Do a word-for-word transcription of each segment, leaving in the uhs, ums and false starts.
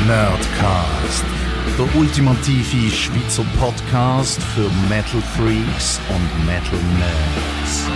Nerdcast, der ultimative Schweizer Podcast für Metal Freaks und Metal Nerds.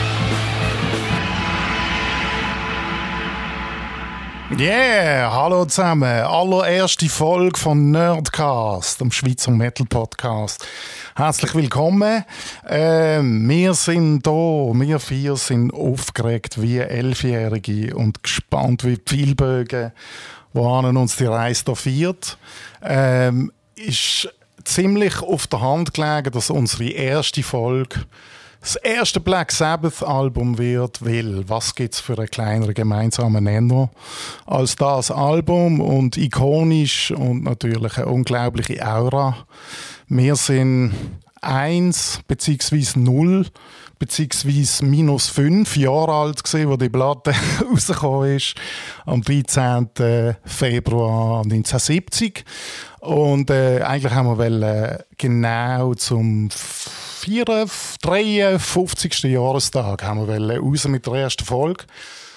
Yeah, hallo zusammen. Allererste Folge von Nerdcast, dem Schweizer Metal Podcast. Herzlich willkommen. Äh, wir sind da, wir vier sind aufgeregt wie Elfjährige und gespannt wie Pfeilbögen, wohin uns die Reise da führt. Ähm, ist ziemlich auf der Hand gelegen, dass unsere erste Folge das erste Black Sabbath-Album wird, weil was gibt es für einen kleineren gemeinsamen Nenner als das Album und ikonisch und natürlich eine unglaubliche Aura. Wir sind eins beziehungsweise null beziehungsweise minus fünf Jahre alt gewesen, wo die Platte rausgekommen ist, am dreizehnten Februar neunzehnhundertsiebzig. Und äh, eigentlich haben wir wollen, äh, genau zum dreiundfünfzigsten Jahrestag haben wir wollen, raus mit der ersten Folge.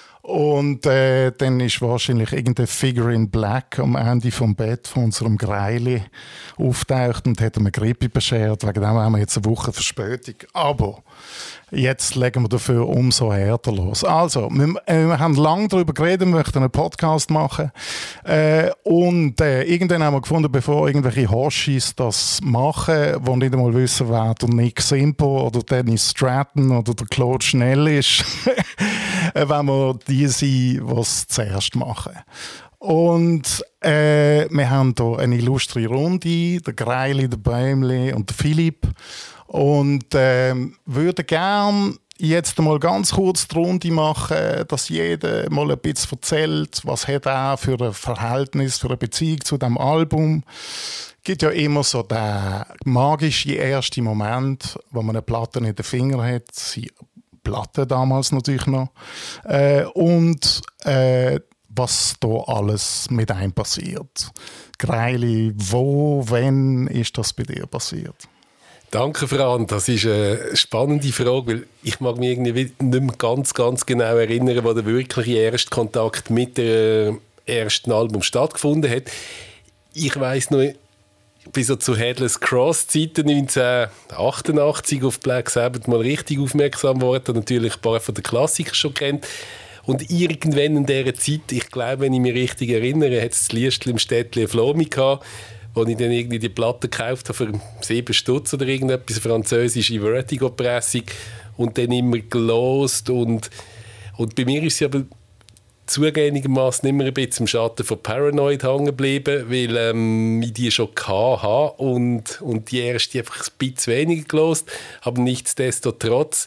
Und äh, dann ist wahrscheinlich irgendein Figure in Black am Ende vom Bett von unserem Greili auftaucht und hat mir Grippe beschert. Wegen dem haben wir jetzt eine Woche Verspätung. Aber jetzt legen wir dafür umso härter los. Also, wir, äh, wir haben lange darüber geredet, wir möchten einen Podcast machen. Äh, und äh, irgendwann haben wir gefunden, bevor irgendwelche Hoshis das machen, die nicht einmal wissen, wer der Nick Simpo oder Dennis Stratton oder der Claude Schnell ist, wenn wir die sind, die es zuerst machen. Und äh, wir haben hier eine illustre Runde, der Greili, der Bäumli und der Philipp. Und äh, würde gerne jetzt mal ganz kurz die Runde machen, dass jeder mal ein bisschen erzählt, was hat er für ein Verhältnis, für eine Beziehung zu diesem Album. Es gibt ja immer so den magischen ersten Moment, wo man eine Platte in den Fingern hat. Sie Platte damals natürlich noch. Äh, und äh, was da alles mit einem passiert. Greili, wo, wann ist das bei dir passiert? Danke, Fran. Das ist eine spannende Frage, weil ich mag mich irgendwie nicht mehr ganz, ganz genau erinnern, wo der wirkliche erste Kontakt mit dem ersten Album stattgefunden hat. Ich weiss noch, ich bin so zu Headless Cross-Zeiten neunzehnhundertachtundachtzig auf Black Sabbath mal richtig aufmerksam geworden, natürlich ein paar von den Klassikern schon kennt. Und irgendwann in dieser Zeit, ich glaube, wenn ich mich richtig erinnere, hat es das Liestchen im Städtchen Flomi gehabt, wo ich dann irgendwie die Platte gekauft habe für sieben Stutz oder irgendetwas, eine französische Vertigo-Pressung und dann immer gelost. Und, und bei mir ist sie aber zugegebenermaßen immer ein bisschen im Schatten von Paranoid hängen geblieben, weil ähm, ich die schon hatte und, und die erste einfach ein bisschen weniger gelost, aber nichtsdestotrotz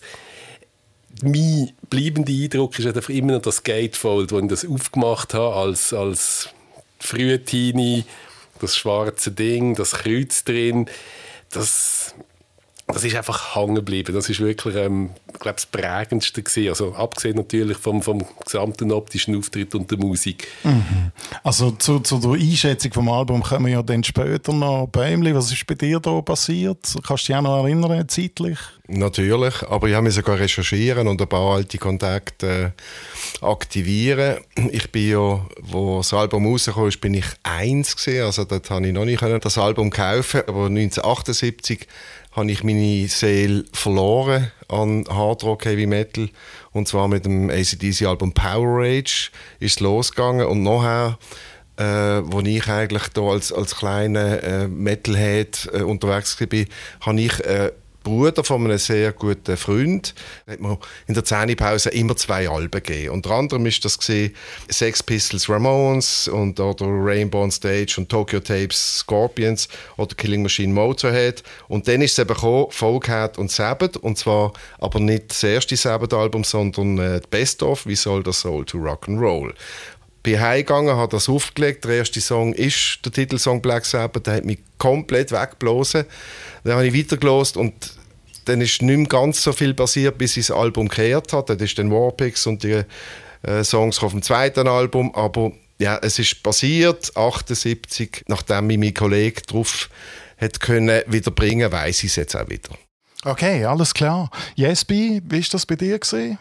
mein bleibender Eindruck ist einfach immer noch das Gatefold, wo ich das aufgemacht habe als, als frühe Teenie, das schwarze Ding, das Kreuz drin, das, das ist einfach hängen geblieben. Das ist wirklich, ähm, ich glaube, das Prägendste gewesen. Also abgesehen natürlich vom, vom gesamten optischen Auftritt und der Musik. Mhm. Also zu, zu der Einschätzung vom Album kommen wir ja dann später noch. Bäumli, was ist bei dir da passiert? Kannst du dich auch noch erinnern, zeitlich? Natürlich, aber ich habe mich sogar recherchieren und ein paar alte Kontakte äh, aktivieren. Ich bin ja, wo das Album rauskam, bin ich eins gewesen, also dort konnte ich noch nicht das Album kaufen, aber neunzehnhundertachtundsiebzig habe ich meine Seele verloren an Hard Rock Heavy Metal und zwar mit dem A C D C-Album Power Rage ist es losgegangen und nachher Äh, wo ich eigentlich da als, als kleiner äh, Metalhead äh, unterwegs war, habe ich äh, Bruder von einem sehr guten Freund, hat mir in der Zähnepause immer zwei Alben gegeben. Unter anderem war das gewesen, Sex Pistols Ramones und oder Rainbow on Stage und Tokyo Tapes Scorpions oder Killing Machine Motorhead. Und dann ist es eben gekommen, Folkhead und Sabbath. Und zwar aber nicht das erste Sabbath-Album, sondern äh, Best of, Wie soll das Soul to Rock'n'Roll. Bin heimgegangen, habe das aufgelegt. Der erste Song ist der Titelsong Black Sabbath. Der hat mich komplett weggeblasen. Dann habe ich weitergehört und dann ist nicht mehr ganz so viel passiert, bis ich das Album gekehrt hat. Dann ist dann Warpix und die äh, Songs auf dem zweiten Album. Aber ja, es ist passiert, achtundsiebzig, nachdem mich mein Kollege darauf hat können wieder bringen, weiss ich es jetzt auch wieder. Okay, alles klar. Jesby, wie war das bei dir gewesen?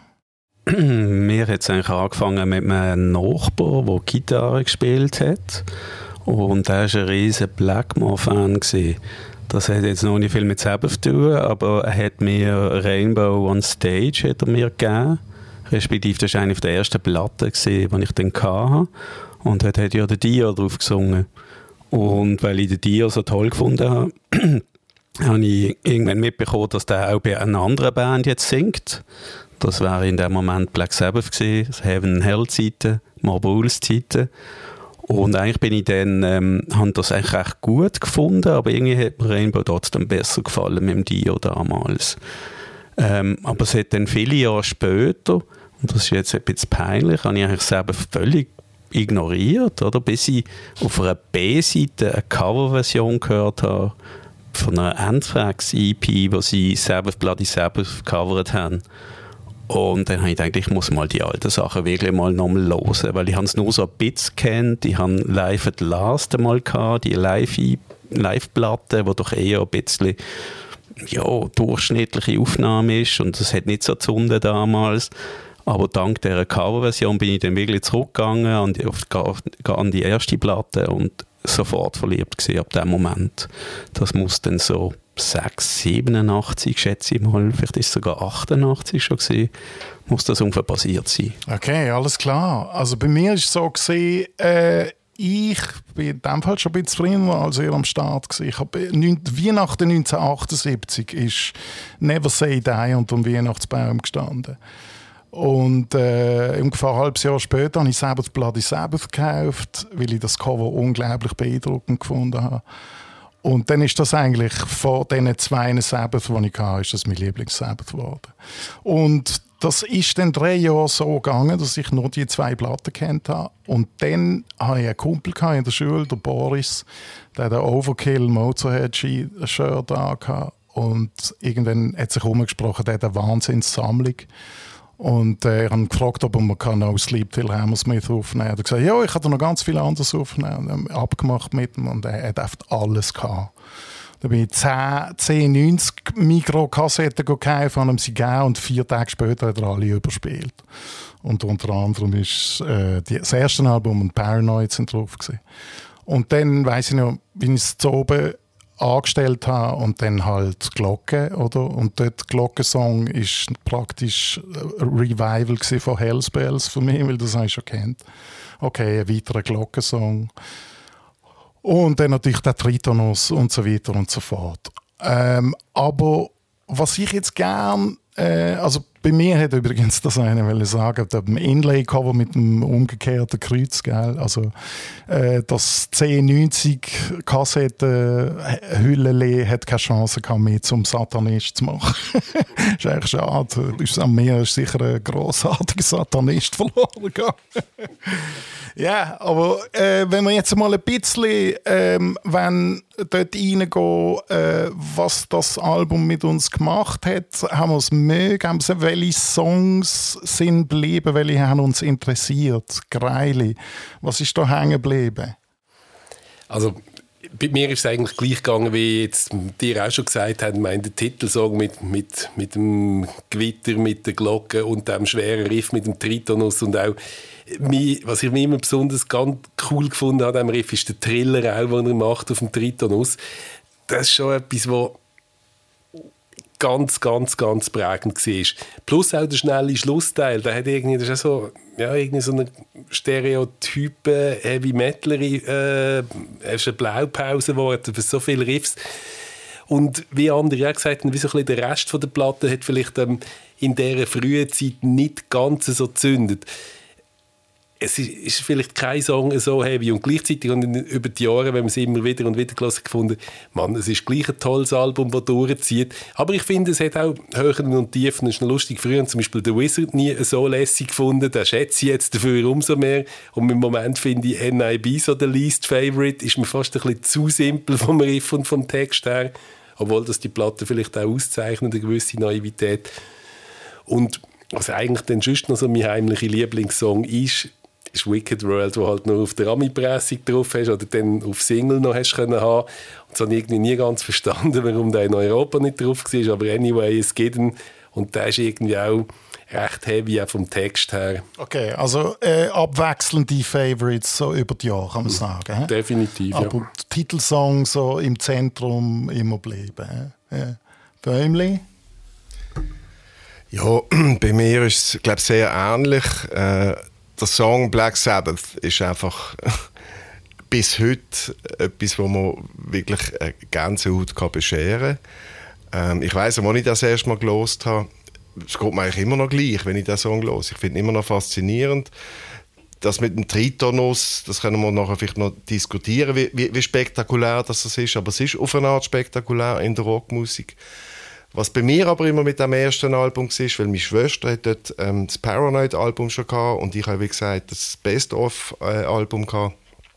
Mir hat es eigentlich angefangen mit einem Nachbar, der Gitarre gespielt hat. Und er war ein riesen Blackmore-Fan. Das hat jetzt noch nicht viel mit Sabbath zu tun, aber er hat mir Rainbow on Stage hat er mir gegeben. Respektive, das war eine der ersten Platten, die ich dann hatte. Und dort hat ja der Dio drauf gesungen. Und weil ich den Dio so toll gefunden habe, habe ich irgendwann mitbekommen, dass der auch bei einer anderen Band jetzt singt. Das wäre in dem Moment Black Sabbath gewesen, das Heaven and Hell Zeiten, Marbles Zeiten. Und eigentlich bin ich dann, ähm, habe das eigentlich recht gut gefunden, aber irgendwie hat mir Rainbow trotzdem besser gefallen mit dem Dio damals. Ähm, aber es hat dann viele Jahre später, und das ist jetzt ein bisschen peinlich, habe ich eigentlich selber völlig ignoriert, oder? Bis ich auf einer B-Seite eine Coverversion gehört habe von einer Anthrax-E P, wo sie Sabbath Bloody Sabbath gecovert haben. Und dann habe ich gedacht, ich muss mal die alten Sachen wirklich mal nochmal hören, weil ich es nur so ein bisschen kennt. Ich habe Live at Last einmal gehabt, die Live-Platte, die doch eher ein bisschen ja, durchschnittliche Aufnahme ist und das hat nicht so gezündet damals. Aber dank dieser Coverversion bin ich dann wirklich zurückgegangen an die, auf, an die erste Platte und sofort verliebt gewesen ab dem Moment. Das muss dann so sechs, siebenundachtzig, schätze ich mal, vielleicht ist es sogar achtundachtzig schon gewesen, muss das ungefähr passiert sein. Okay, alles klar. Also bei mir war es so gewesen, äh, ich bin in dem Fall schon ein bisschen früher als ihr am Start gewesen. Ich habe Weihnachten neunzehnhundertachtundsiebzig ist Never Say Die unter dem Weihnachtsbaum gestanden. Und äh, ungefähr ein halbes Jahr später habe ich Sabbath Bloody Sabbath gekauft, weil ich das Cover unglaublich beeindruckend gefunden habe. Und dann ist das eigentlich von diesen zwei Sabbath, die ich hatte, ist das mein Lieblings-Sabbath geworden. Und das ist dann drei Jahre so gegangen, dass ich nur die zwei Platten kennt habe. Und dann hatte ich einen Kumpel in der Schule, der Boris, der den Overkill Motorhead-Shirt angehabt. Und irgendwann hat sich herumgesprochen, der hat eine Wahnsinnssammlung. Und äh, ich habe ihn gefragt, ob man No Sleep Till Hammersmith aufnehmen kann. Er hat gesagt, ja, ich hatte noch ganz viel anderes aufnehmen. Und wir haben abgemacht mit ihm und er hat einfach alles gehabt. Da bin ich zehn neunzig Mikrokassetten gekauft, habe ihm sie gegeben und vier Tage später hat er alle überspielt. Und unter anderem ist äh, die, das erste Album und Paranoid sind drauf gewesen. Und dann weiss ich noch, wie ich es zu oben angestellt habe und dann halt Glocke, oder? Und dort Glockensong ist praktisch ein Revival von Hell's Bells für mich, weil das habe ich schon kennt. Okay, ein weiterer Glockensong. Und dann natürlich der Tritonus und so weiter und so fort. Ähm, aber was ich jetzt gern, äh, also bei mir hat übrigens das eine wollte sagen, ein Inlay-Cover mit einem umgekehrten Kreuz, gell? Also äh, das zehn neunzig Kassettenhülle hat keine Chance gehabt, mehr zum Satanist zu machen. Ist eigentlich schade. An mir ist sicher ein grossartiger Satanist verloren gegangen. Ja, aber äh, wenn wir jetzt mal ein bisschen ähm, wenn dort reingehen, äh, was das Album mit uns gemacht hat, haben wir es mögen, haben wir, welche Songs sind geblieben, welche haben uns interessiert, Greili. Was ist da hängen geblieben? Also bei mir ist es eigentlich gleich gegangen, wie jetzt dir auch schon gesagt haben, mein der Titelsong mit, mit, mit dem Gewitter, mit der Glocke und dem schweren Riff mit dem Tritonus und auch was ich mir immer besonders ganz cool gefunden habe, am Riff, ist der Triller auch, den er macht auf dem Tritonus. Das ist schon etwas, was ganz, ganz, ganz prägend war. Plus auch der schnelle Schlussteil, der hat irgendwie, das ist so, ja, irgendwie so eine Stereotype Heavy Metaler, äh, es ist eine Blaupause geworden für so viele Riffs. Und wie andere auch gesagt haben, wie so ein bisschen der Rest von der Platte hat vielleicht ähm, in dieser frühen Zeit nicht ganz so gezündet. Es ist vielleicht kein Song so heavy und gleichzeitig und über die Jahre, wenn man es immer wieder und wieder gelesen gefunden, Mann, es ist gleich ein tolles Album, das durchzieht. Aber ich finde, es hat auch Höhen und Tiefen. Es ist noch lustig, früher haben zum Beispiel The Wizard nie so lässig gefunden, den schätze ich jetzt dafür umso mehr. Und im Moment finde ich N I B so der least favorite, ist mir fast ein bisschen zu simpel vom Riff und vom Text her, obwohl das die Platte vielleicht auch auszeichnet, eine gewisse Naivität. Und was eigentlich dann sonst noch so mein heimlicher Lieblingssong ist, ist Wicked World, wo halt nur auf der Ami-Pressung drauf hast oder dann auf Single noch hast können haben. Und so habe ich irgendwie nie ganz verstanden, warum der in Europa nicht drauf war. Aber anyway, es geht ihn. Und der ist irgendwie auch, recht heavy, auch vom Text her. Okay, also äh, abwechselnde Favorites so über die Jahre, kann man sagen. He? Definitiv, Aber ja. Titelsong so im Zentrum immer bleiben. Ja. Bäumli? Ja, bei mir ist es, glaube ich, sehr ähnlich. Äh, der Song Black Sabbath ist einfach bis heute etwas, wo man wirklich eine Gänsehaut kann bescheren kann. Ähm, ich weiss, als ich das erste Mal gehört habe, es geht mir eigentlich immer noch gleich, wenn ich diesen Song höre. Ich finde ihn immer noch faszinierend. Das mit dem Tritonus, das können wir nachher vielleicht noch diskutieren, wie, wie, wie spektakulär das ist. Aber es ist auf eine Art spektakulär in der Rockmusik. Was bei mir aber immer mit dem ersten Album war, weil meine Schwester hat dort ähm, das Paranoid-Album schon gehabt und ich habe, wie gesagt, das Best-of-Album gehabt.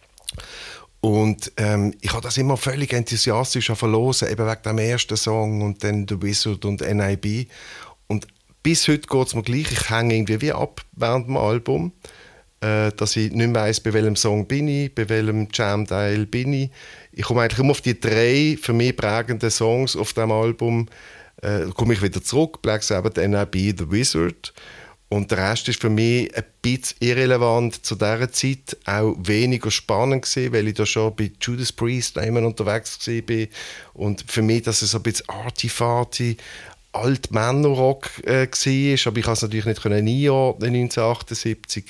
Und ähm, ich habe das immer völlig enthusiastisch verlosen, eben wegen dem ersten Song und dann The Wizard und N I B. Und bis heute geht es mir gleich, ich hänge irgendwie wie ab während dem Album, äh, dass ich nicht mehr weiss, bei welchem Song bin ich, bei welchem Jam-Teil bin ich. Ich komme eigentlich immer auf die drei für mich prägenden Songs auf dem Album, äh, komme ich wieder zurück, Black Sabbath, N I B, The Wizard. Und der Rest ist für mich ein bisschen irrelevant zu dieser Zeit, auch weniger spannend gewesen, weil ich da schon bei Judas Priest immer unterwegs war. Und für mich, dass es so ein bisschen arty-farty, Alt-Männer-Rock äh, war, aber ich konnte es natürlich nicht einordnen neunzehnhundertachtundsiebzig.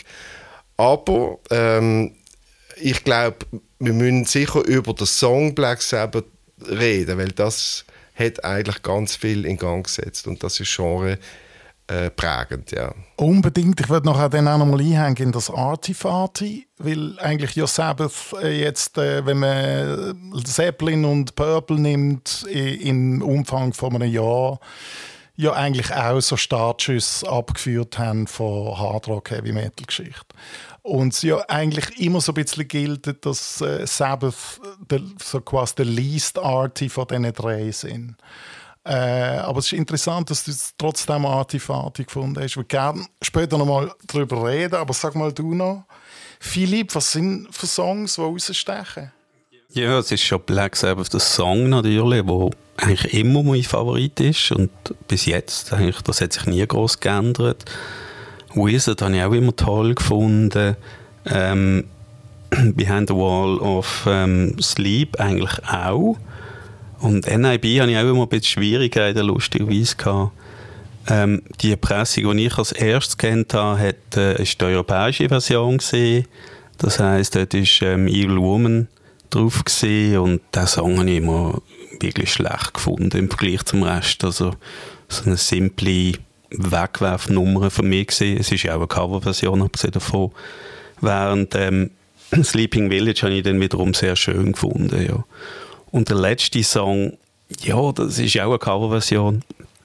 Aber ähm, ich glaube, wir müssen sicher über den Song Black Sabbath reden, weil das hat eigentlich ganz viel in Gang gesetzt und das ist Genre Äh, prägend, ja. Unbedingt. Ich würde noch dann auch noch mal einhängen in das Arty-Farty, weil eigentlich ja Sabbath äh, jetzt, äh, wenn man Zeppelin und Purple nimmt, im Umfang von einem Jahr, ja eigentlich auch so Startschüsse abgeführt haben von Hardrock-Heavy-Metal-Geschichte. Und es ja eigentlich immer so ein bisschen gilt, dass äh, Sabbath der, so quasi der least arty von diesen drei sind. Äh, aber es ist interessant, dass du es trotzdem artig gefunden hast. Ich würde gerne später noch mal darüber reden, aber sag mal du noch, Philipp, was sind für Songs, die rausstechen? Ja, es ist schon Black Sabbath, der Song natürlich, der eigentlich immer mein Favorit ist und bis jetzt, eigentlich, das hat sich nie groß geändert. Wizard habe ich auch immer toll gefunden. Ähm, Behind the Wall of ähm, Sleep eigentlich auch. Und N I B hatte ich auch immer ein bisschen Schwierigkeiten, lustigerweise gehabt. Ähm, die Pressung, die ich als erstes kennt habe, hat, äh, ist die europäische Version gewesen. Das heisst, dort war ähm, Evil Woman drauf gewesen, und diesen Song habe ich immer wirklich schlecht gefunden im Vergleich zum Rest. Also so eine simple Wegwerfnummer für mich gewesen. Es ist ja auch eine Coverversion, abgesehen davon. Während ähm, Sleeping Village habe ich dann wiederum sehr schön gefunden, ja. Und der letzte Song, ja, das ist auch eine Coverversion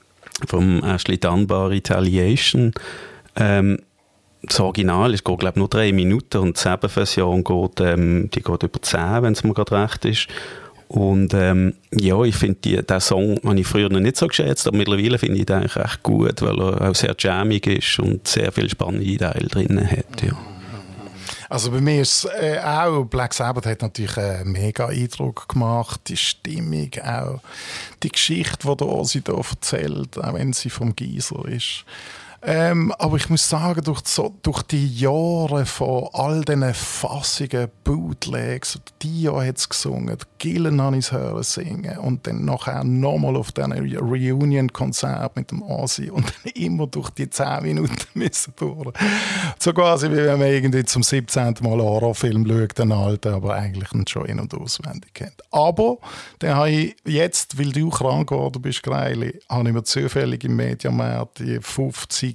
vom Ashley Dunbar, Retaliation. Ähm, das Original ist, geht, glaube ich, nur drei Minuten und die Sabbath-Version geht, ähm, die geht über zehn, wenn es mir gerade recht ist. Und ähm, ja, ich finde, diesen Song habe ich früher noch nicht so geschätzt, aber mittlerweile finde ich den eigentlich recht gut, weil er auch sehr jammig ist und sehr viele spannende Teile drin hat, ja. Also bei mir ist es äh, auch, Black Sabbath hat natürlich einen mega Eindruck gemacht, die Stimmung auch, die Geschichte, die der Ozzy da erzählt, auch wenn sie vom Geezer ist. Ähm, aber ich muss sagen, durch, so, durch die Jahre von all diesen Fassungen, Bootlegs, Dio hat es gesungen, Gillen habe ich es hören singen und dann nachher nochmal auf diesen Reunion-Konzert mit dem Ozzy und dann immer durch die zehn Minuten müssen durch. So quasi wie wenn man irgendwie zum siebzehnten Mal einen Horrorfilm schaut, den alten, aber eigentlich nicht schon in- und auswendig kennt. Aber dann habe ich jetzt, weil du krank geworden bist, Greili, habe ich mir zufällig im Mediamarkt die fünfzig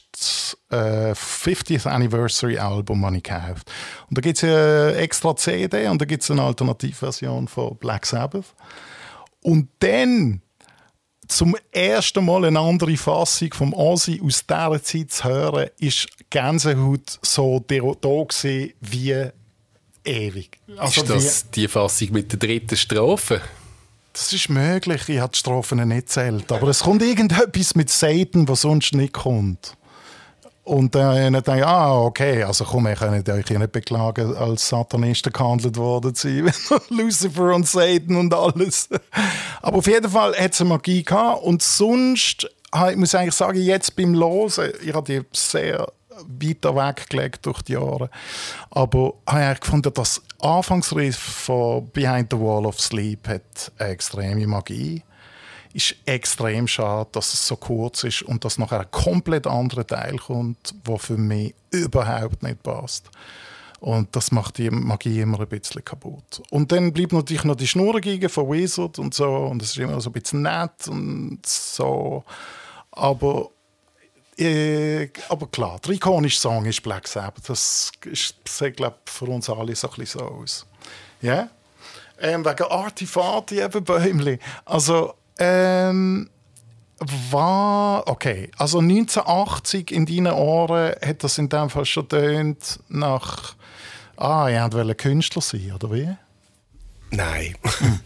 äh, fiftieth Anniversary Album habe ich gekauft. Und da gibt es eine extra C D und da gibt es eine Alternativversion von Black Sabbath. Und dann zum ersten Mal eine andere Fassung vom Ozzy aus dieser Zeit zu hören, ist Gänsehaut so da gewesen wie ewig. Also ist das wie die Fassung mit der dritten Strophe? Das ist möglich, ich habe die Strophen nicht gezählt. Aber es kommt irgendetwas mit Satan, was sonst nicht kommt. Und dann denke ich, ah, okay, also komm, ihr könnt euch nicht beklagen, als Satanisten gehandelt worden zu sein. Lucifer und Satan und alles. Aber auf jeden Fall hat es eine Magie gehabt. Und sonst ich muss eigentlich sagen, jetzt beim Hören, ich habe die sehr weiter weggelegt durch die Jahre, aber habe ich eigentlich gefunden, das Anfangsriff von Behind the Wall of Sleep hat eine extreme Magie. Ist extrem schade, dass es so kurz ist und dass nachher ein komplett anderer Teil kommt, der für mich überhaupt nicht passt. Und das macht die Magie immer ein bisschen kaputt. Und dann bleibt natürlich noch die Schnurrgeige von Wizard und so. Und es ist immer so ein bisschen nett und so. Aber, äh, aber klar, der ikonische Song ist Black Sabbath. Das ist, sieht, glaube ich, für uns alle so ein bisschen so aus. Ja? Yeah? Ähm, wegen Artifati eben Bäumli. Also, ähm, war, okay, also neunzehnhundertachtzig in deinen Ohren hat das in dem Fall schon tönt nach, ah, ihr wollt Künstler sein, oder wie? Nein.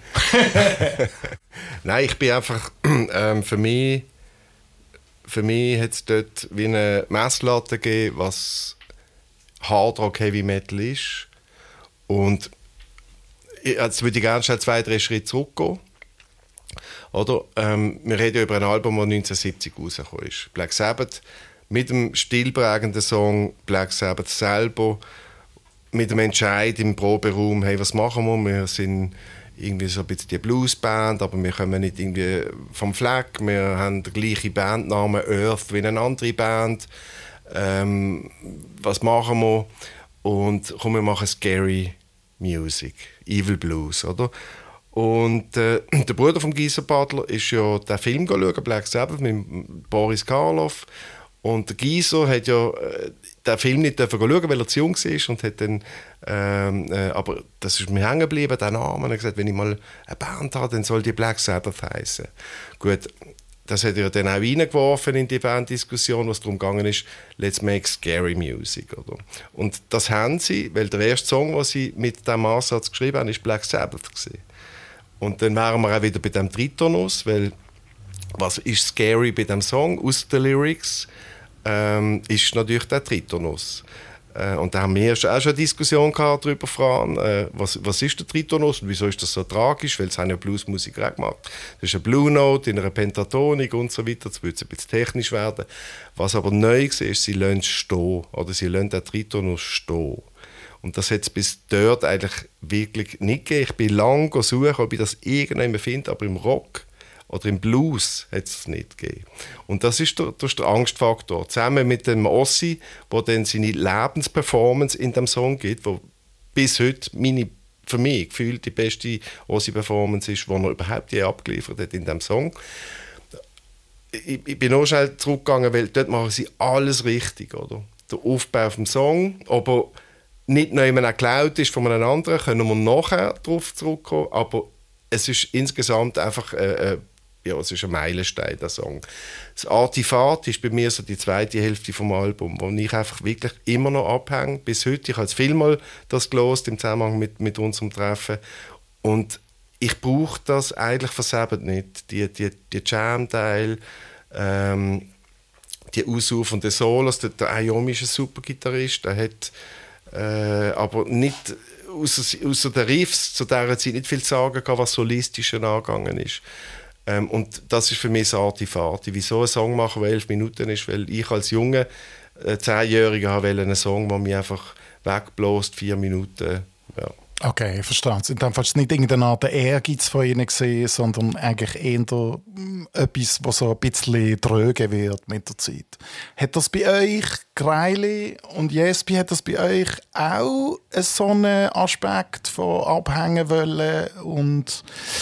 Nein, ich bin einfach, ähm, für mich, für mich hat es dort wie eine Messlatte gegeben, was Hard Rock Heavy Metal ist. Und jetzt würde ich gerne schnell zwei, drei Schritte zurückgehen. Oder? Ähm, wir reden ja über ein Album, das neunzehnhundertsiebzig rausgekommen ist. Black Sabbath mit dem stilprägenden Song Black Sabbath selber, mit dem Entscheid im Proberaum, hey, was machen wir? Wir sind irgendwie so ein bisschen die Bluesband, aber wir kommen nicht irgendwie vom Fleck. Wir haben den gleichen Bandnamen Earth wie eine andere Band. Ähm, was machen wir? Und komm, wir machen Scary Music, Evil Blues, oder? Und äh, der Bruder von Geezer Butler ist ja den Film schauen, Black Sabbath, mit Boris Karloff. Und der Geezer hat ja äh, den Film nicht schauen, weil er zu jung war. Und hat dann, ähm, äh, aber das ist mir hängen geblieben, der Name. Und er hat gesagt, wenn ich mal eine Band habe, dann soll die Black Sabbath heißen. Gut, das hat er dann auch reingeworfen in die Banddiskussion, was darum gegangen ist, let's make scary music. Oder? Und das haben sie, weil der erste Song, den sie mit diesem Ansatz geschrieben haben, war Black Sabbath gewesen. Und dann wären wir auch wieder bei dem Tritonus, weil was ist scary bei dem Song aus den Lyrics, ähm, ist natürlich der Tritonus. Äh, und da haben wir auch schon eine Diskussion gehabt darüber, Fran, äh, was, was ist der Tritonus und wieso ist das so tragisch, weil es haben ja Bluesmusiker auch gemacht. Das ist eine Blue Note in einer Pentatonik und so weiter, das wird ein bisschen technisch werden. Was aber neu ist, ist, sie lassen es stehen, oder sie lassen den Tritonus stehen. Und das hat es bis dort eigentlich wirklich nicht gegeben. Ich bin lange gesucht, ob ich das irgendwann finde, aber im Rock oder im Blues hat es nicht gegeben. Und das ist der, das ist der Angstfaktor. Zusammen mit dem Ossi, der dann seine Lebensperformance in dem Song gibt, wo bis heute meine, für mich gefühlt die beste Ossi-Performance ist, die er überhaupt je abgeliefert hat in dem Song. Ich, ich bin auch schnell zurückgegangen, weil dort machen sie alles richtig, oder? Der Aufbau vom Song, aber nicht noch jemand geklaut ist von einem anderen, können wir nachher darauf zurückkommen, aber es ist insgesamt einfach äh, äh, ja, es ist ein Meilenstein, der Song. Das Artifat ist bei mir so die zweite Hälfte vom Album, wo ich einfach wirklich immer noch abhänge, bis heute. Ich habe jetzt vielmal das gelost im Zusammenhang mit, mit unserem Treffen und ich brauche das eigentlich für Sabbath nicht. Die, die, die Jam-Teile, ähm, die ausufernde Solos, der, der Ayomi ist ein super Gitarrist, der hat Äh, aber nicht außer, außer der Riffs zu dieser Zeit nicht viel zu sagen kann, was solistisch angegangen ist. Ähm, und das ist für mich das Artifati. Wieso ein Song machen, der elf Minuten ist? Weil ich als junger äh, Zehnjähriger wollte einen Song, der mich einfach wegbläst, vier Minuten. Ja. Okay, ich verstehe es. In dem Fall war es nicht irgendeine Art Ehrgeiz von Ihnen gesehen, sondern eigentlich eher etwas, was so ein bisschen dröge wird mit der Zeit. Hat das bei euch, Greili und Jespi, hat das bei euch auch so einen Aspekt von abhängen wollen und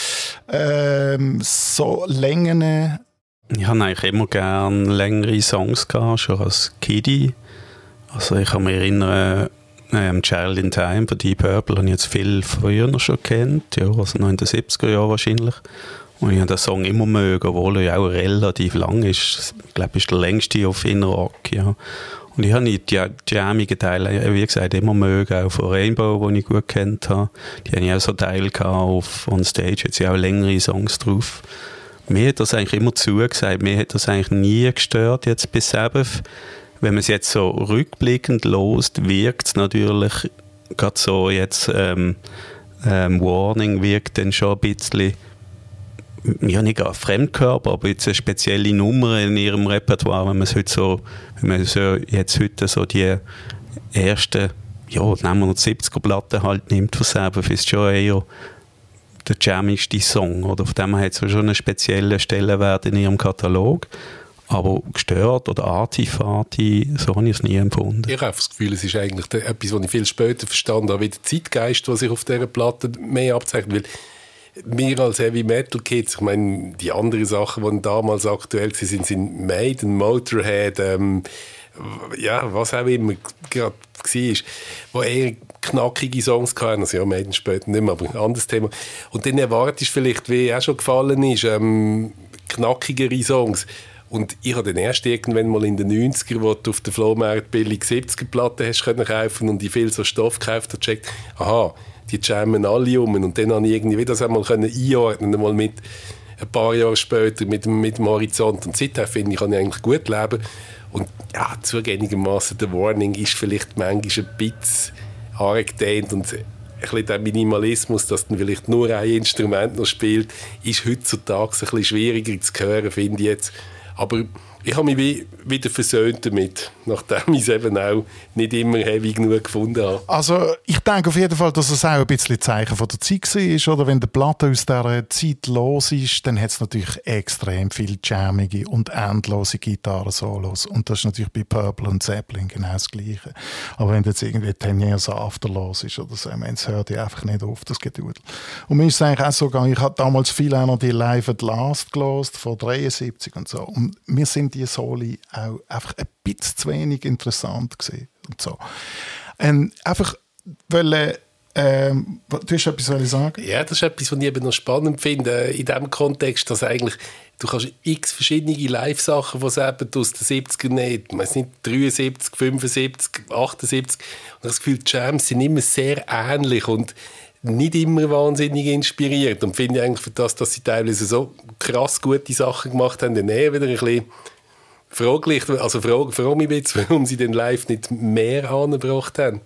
ähm, so Längen? Ich habe eigentlich immer gerne längere Songs gehabt, schon als Kiddie. Also ich kann mich erinnern, Ähm, Child in Time von Deep Purple habe ich jetzt viel früher noch schon kennt, ja, also noch in den siebziger Jahren wahrscheinlich. Und ich habe den Song immer mögen, obwohl er ja auch relativ lang ist. Ich glaube, es ist der längste auf Inner Rock, ja. Und ich habe die jammigen Teile, wie gesagt, immer mögen, auch von Rainbow, die ich gut kennt habe. Die habe ich auch so Teile gehabt auf On Stage, jetzt sind auch längere Songs drauf. Mir hat das eigentlich immer zugesagt, mir hat das eigentlich nie gestört jetzt bis Sabbath. Wenn man es jetzt so rückblickend lost, wirkt es natürlich gerade so jetzt ähm, ähm, Warning wirkt dann schon ein bisschen ja nicht ein Fremdkörper, aber jetzt eine spezielle Nummer in ihrem Repertoire, wenn man es heute so, wenn man so jetzt heute so die ersten, ja, nehmen wir noch die siebziger-Platten halt nimmt von selber, ist schon eher der jammigste Song, oder? Von dem hat es schon einen speziellen Stellenwert in ihrem Katalog. Aber gestört oder arty-farty, so habe ich es nie empfunden. Ich habe das Gefühl, es ist eigentlich etwas, was ich viel später verstanden habe, wie der Zeitgeist, der sich auf dieser Platte mehr abzeichnet. Weil wir als Heavy-Metal-Kids, ich meine, die anderen Sachen, die damals aktuell waren, sind Maiden, Motorhead, ähm, ja, was auch immer gerade war, wo eher knackige Songs hatten. Also ja, Maiden später nicht mehr, aber ein anderes Thema. Und dann erwartest du vielleicht, wie auch schon gefallen ist, ähm, knackigere Songs. Und ich habe den erst irgendwann mal in den neunzigern, wo du auf der Flohmarkt billig siebziger-Platten hast können kaufen und die viel so Stoff gekauft habe, gecheckt, aha, die jammen alle um. Und dann habe ich irgendwie das einmal einordnen können, mal mit ein paar Jahre später mit, mit dem Horizont. Und seitdem finde ich, kann ich eigentlich gut leben. Und ja, zugegebenermaßen der Warning ist vielleicht manchmal ein bisschen angedehnt und ein bisschen der Minimalismus, dass dann vielleicht nur ein Instrument noch spielt, ist heutzutage ein bisschen schwieriger zu hören, finde ich jetzt. Aber ich habe mich wie, wieder versöhnt damit, nachdem ich es eben auch nicht immer heavy genug gefunden habe. Also ich denke auf jeden Fall, dass es auch ein bisschen Zeichen von der Zeit war. Oder? Wenn der Platte aus dieser Zeit los ist, dann hat es natürlich extrem viel jammige und endlose Gitarren-Solos. Und das ist natürlich bei Purple und Zeppelin genau das Gleiche. Aber wenn jetzt irgendwie Ten Years After los ist oder so, es hört ja einfach nicht auf, das Gedudel. Und mir ist es eigentlich auch so gegangen, ich habe damals viel auch noch die Live at Last gehört, von dreiundsiebzig und so. Und mir sind die Soli auch einfach ein bisschen zu wenig interessant gewesen und so. Ähm, einfach weil ähm, du hast etwas sagen? Ja, das ist etwas, was ich eben noch spannend finde in diesem Kontext, dass eigentlich du kannst x verschiedene Live-Sachen, die es eben aus den siebzigern nicht, ich weiss nicht, dreiundsiebzig, fünfundsiebzig, achtundsiebzig und das Gefühl, die Jams sind immer sehr ähnlich und nicht immer wahnsinnig inspiriert und finde eigentlich für das, dass sie teilweise so krass gute Sachen gemacht haben, dann eher wieder ein bisschen fraglich, also frage, frage mich jetzt, warum sie den live nicht mehr angebracht haben.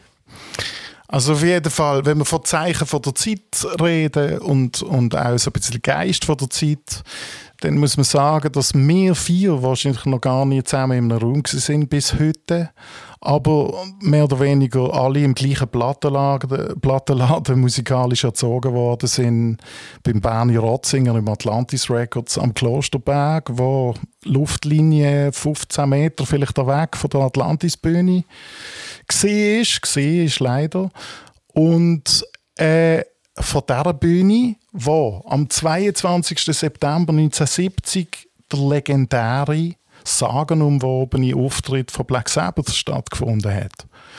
Also auf jeden Fall, wenn wir von Zeichen von der Zeit reden und, und auch so ein bisschen Geist von der Zeit, dann muss man sagen, dass wir vier wahrscheinlich noch gar nicht zusammen in einem Raum sind bis heute, aber mehr oder weniger alle im gleichen Plattenladen, Plattenladen musikalisch erzogen worden sind, beim Bernie Rotzinger im Atlantis Records am Klosterberg, wo Luftlinie fünfzehn Meter vielleicht weg von der Atlantis-Bühne war, war ist leider. Und äh, von dieser Bühne, wo am zweiundzwanzigsten September neunzehnhundertsiebzig der legendäre, sagenumwobene Auftritt von Black Sabbath stattgefunden hat.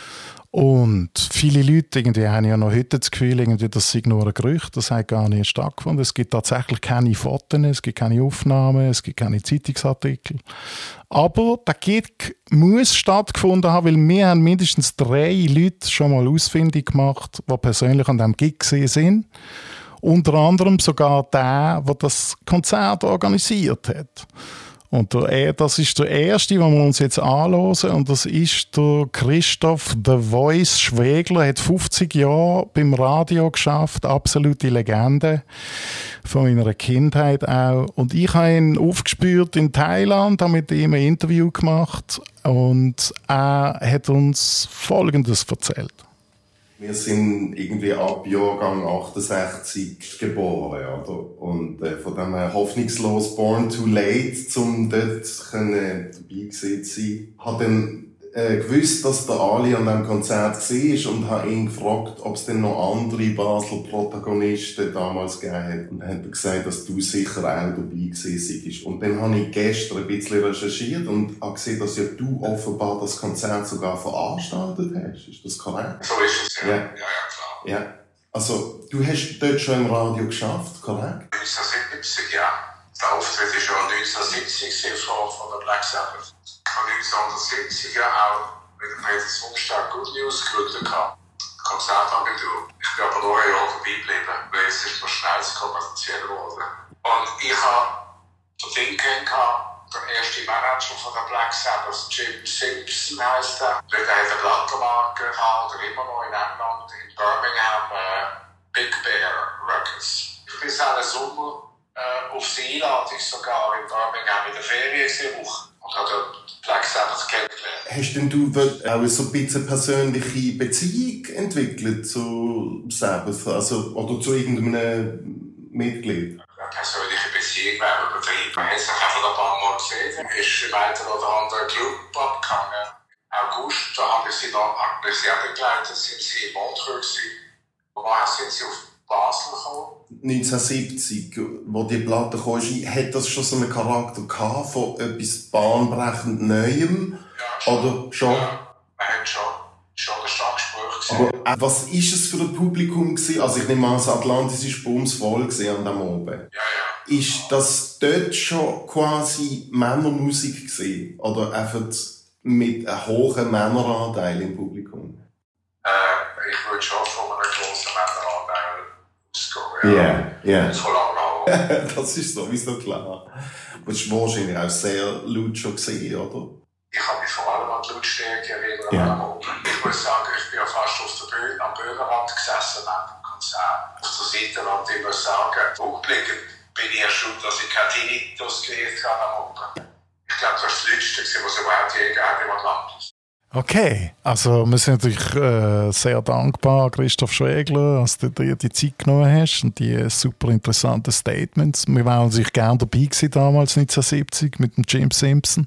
Und viele Leute irgendwie haben ja noch heute das Gefühl, irgendwie, das sei nur ein Gerücht, das hat gar nicht stattgefunden. Es gibt tatsächlich keine Fotos, es gibt keine Aufnahmen, es gibt keine Zeitungsartikel. Aber der Gig muss stattgefunden haben, weil wir haben mindestens drei Leute schon mal ausfindig gemacht, die persönlich an diesem Gig waren. Unter anderem sogar der, der das Konzert organisiert hat. Und der, das ist der erste, den wir uns jetzt anhören. Und das ist der Christoph «The Voice» Schwegler. Er hat fünfzig Jahre beim Radio geschafft. Absolute Legende. Von meiner Kindheit auch. Und ich habe ihn aufgespürt in Thailand, habe mit ihm ein Interview gemacht. Und er hat uns Folgendes erzählt. Wir sind irgendwie ab Jahrgang achtundsechzig geboren, oder? Und äh, von dem her hoffnungslos born too late, um dort können dabei gewesen zu sein. Ich habe dann äh, gewusst, dass der Ali an diesem Konzert war und habe ihn gefragt, ob es denn noch andere Basler Protagonisten damals gegeben hat. Und er hat gesagt, dass du sicher auch dabei gewesen bist. Und dann habe ich gestern ein bisschen recherchiert und habe gesehen, dass ja du offenbar das Konzert sogar veranstaltet hast. Ist das korrekt? So ist es, ja. Ja, ja, ja klar. Ja. Also, du hast dort schon im Radio geschafft, korrekt? neunzehnhundertsiebzig, ja. Der Auftritt war schon neunzehnhundertsiebzig von, von der Black Sabbath. Ich habe neunzehnhundertsiebzig ja auch mit dem Peter Zumstein Good News gegründet. Konzertagentur. Ich bin aber nur ein Jahr dabei geblieben, weil es ist noch schnell kommerziell geworden. Und ich habe den Ding gehabt, der erste Manager von der Black Sabbath, Jim Simpson heisst er. Der hat eine Plattenmarke gehabt, oder immer noch in England, in Birmingham, äh, Big Bear Records. Ich bin seit Sommer äh, auf die Einladung sogar in Birmingham in der Ferien diese Woche und habe dort Black Sabbath kennengelernt. Hast denn du auch so ein bisschen persönliche Beziehung entwickelt zu Sabbath, also, oder zu irgendeinem Mitglied? Eine persönliche Beziehung wäre übertrieben. Man hat sich einfach ein paar Mal gesehen. Man ist im einen oder anderen Club abgegangen. August, da haben wir sie noch Reserve begleitet, sind sie in Montreux gewesen. Woher sind sie auf Basel gekommen? neunzehnhundertsiebzig, wo die Platte kam, hat das schon so einen Charakter gehabt von etwas bahnbrechend Neuem? Ja, schon. Oder schon? Ja, man hat schon, schon ein starkes Spruch gesehen. Aber äh, was war es für ein Publikum gewesen? Also ich nehme an, das Atlantis war bumsvoll an diesem Abend. Ja, ja. Ist das dort schon quasi Männermusik gewesen? Oder einfach mit einem hohen Männeranteil im Publikum? Äh, ich würde schon von einem grossen Männeranteil ausgehen. Ja, ja. Von lange Haaren. Das ist sowieso klar. Aber es war wahrscheinlich auch sehr laut schon gesehen, oder? Ich kann mich vor allem an die Lautstärke erinnern. Ja. Ich muss sagen, ich bin ja fast auf der Bühne, am Bühnenrand gesessen neben dem Konzert. Auf der Seitenrand, ich muss sagen, rückblickend bin ich erstaunt, dass ich keinen Tinnitus gehört habe am Abend. Ich glaube, das war das Letzte, was überhaupt je gegeben im Atlantis. Okay, also wir sind natürlich äh, sehr dankbar, Christoph Schwegler, dass du dir die Zeit genommen hast und die super interessanten Statements. Wir wären natürlich gerne dabei gewesen damals, neunzehnhundertsiebzig, mit dem Jim Simpson.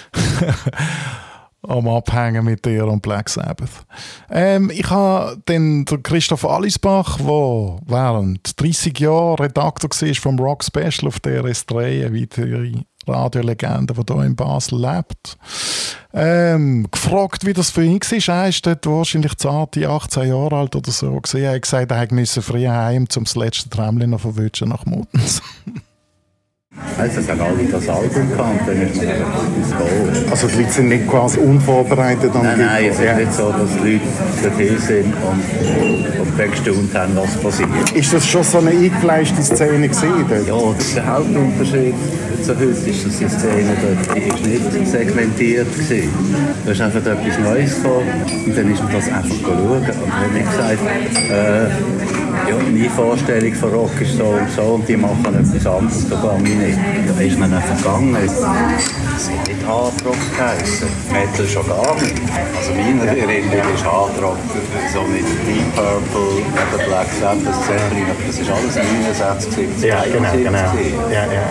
Am Abhängen mit dir und Black Sabbath. Ähm, ich habe dann den Christoph Alisbach, der während dreißig Jahren Redakteur war vom Rock Special auf der R S drei, eine weitere Radiolegende, die hier in Basel lebt. Ähm, gefragt, wie das für ihn war. Er ist dort wahrscheinlich zarte achtzehn Jahre alt oder so. Er hat gesagt, er musste früh heim, um das letzte Tramli noch verwischen nach Muttens. Also es haben alle das Album gehabt, dann ist man einfach ins Goal. Also die Leute sind nicht quasi unvorbereitet an Nein, nein, es ist nicht so, dass die Leute dorthin sind und, und dann gestaunt haben, was passiert. Ist das schon so eine eingefleischte Szene gewesen? Ja, der Hauptunterschied zu heute ist, dass die Szene dort die ist nicht segmentiert war. Da ist einfach etwas Neues gekommen und dann ist man das einfach schauen. Und dann habe ich gesagt, äh, ja, meine Vorstellung von Rock ist so und so und die machen etwas anderes, da gehe ich nicht. Da ist man einfach gegangen. Es hat nicht Hardrock geheißen. Metal schon gar nicht. Also meine Erinnerung ist Hardrock, so mit Deep Purple, oder Black Sabbath, et cetera. Das ist alles neunundsechzig, siebzig, ja, genau, genau. Ja, ja, ja.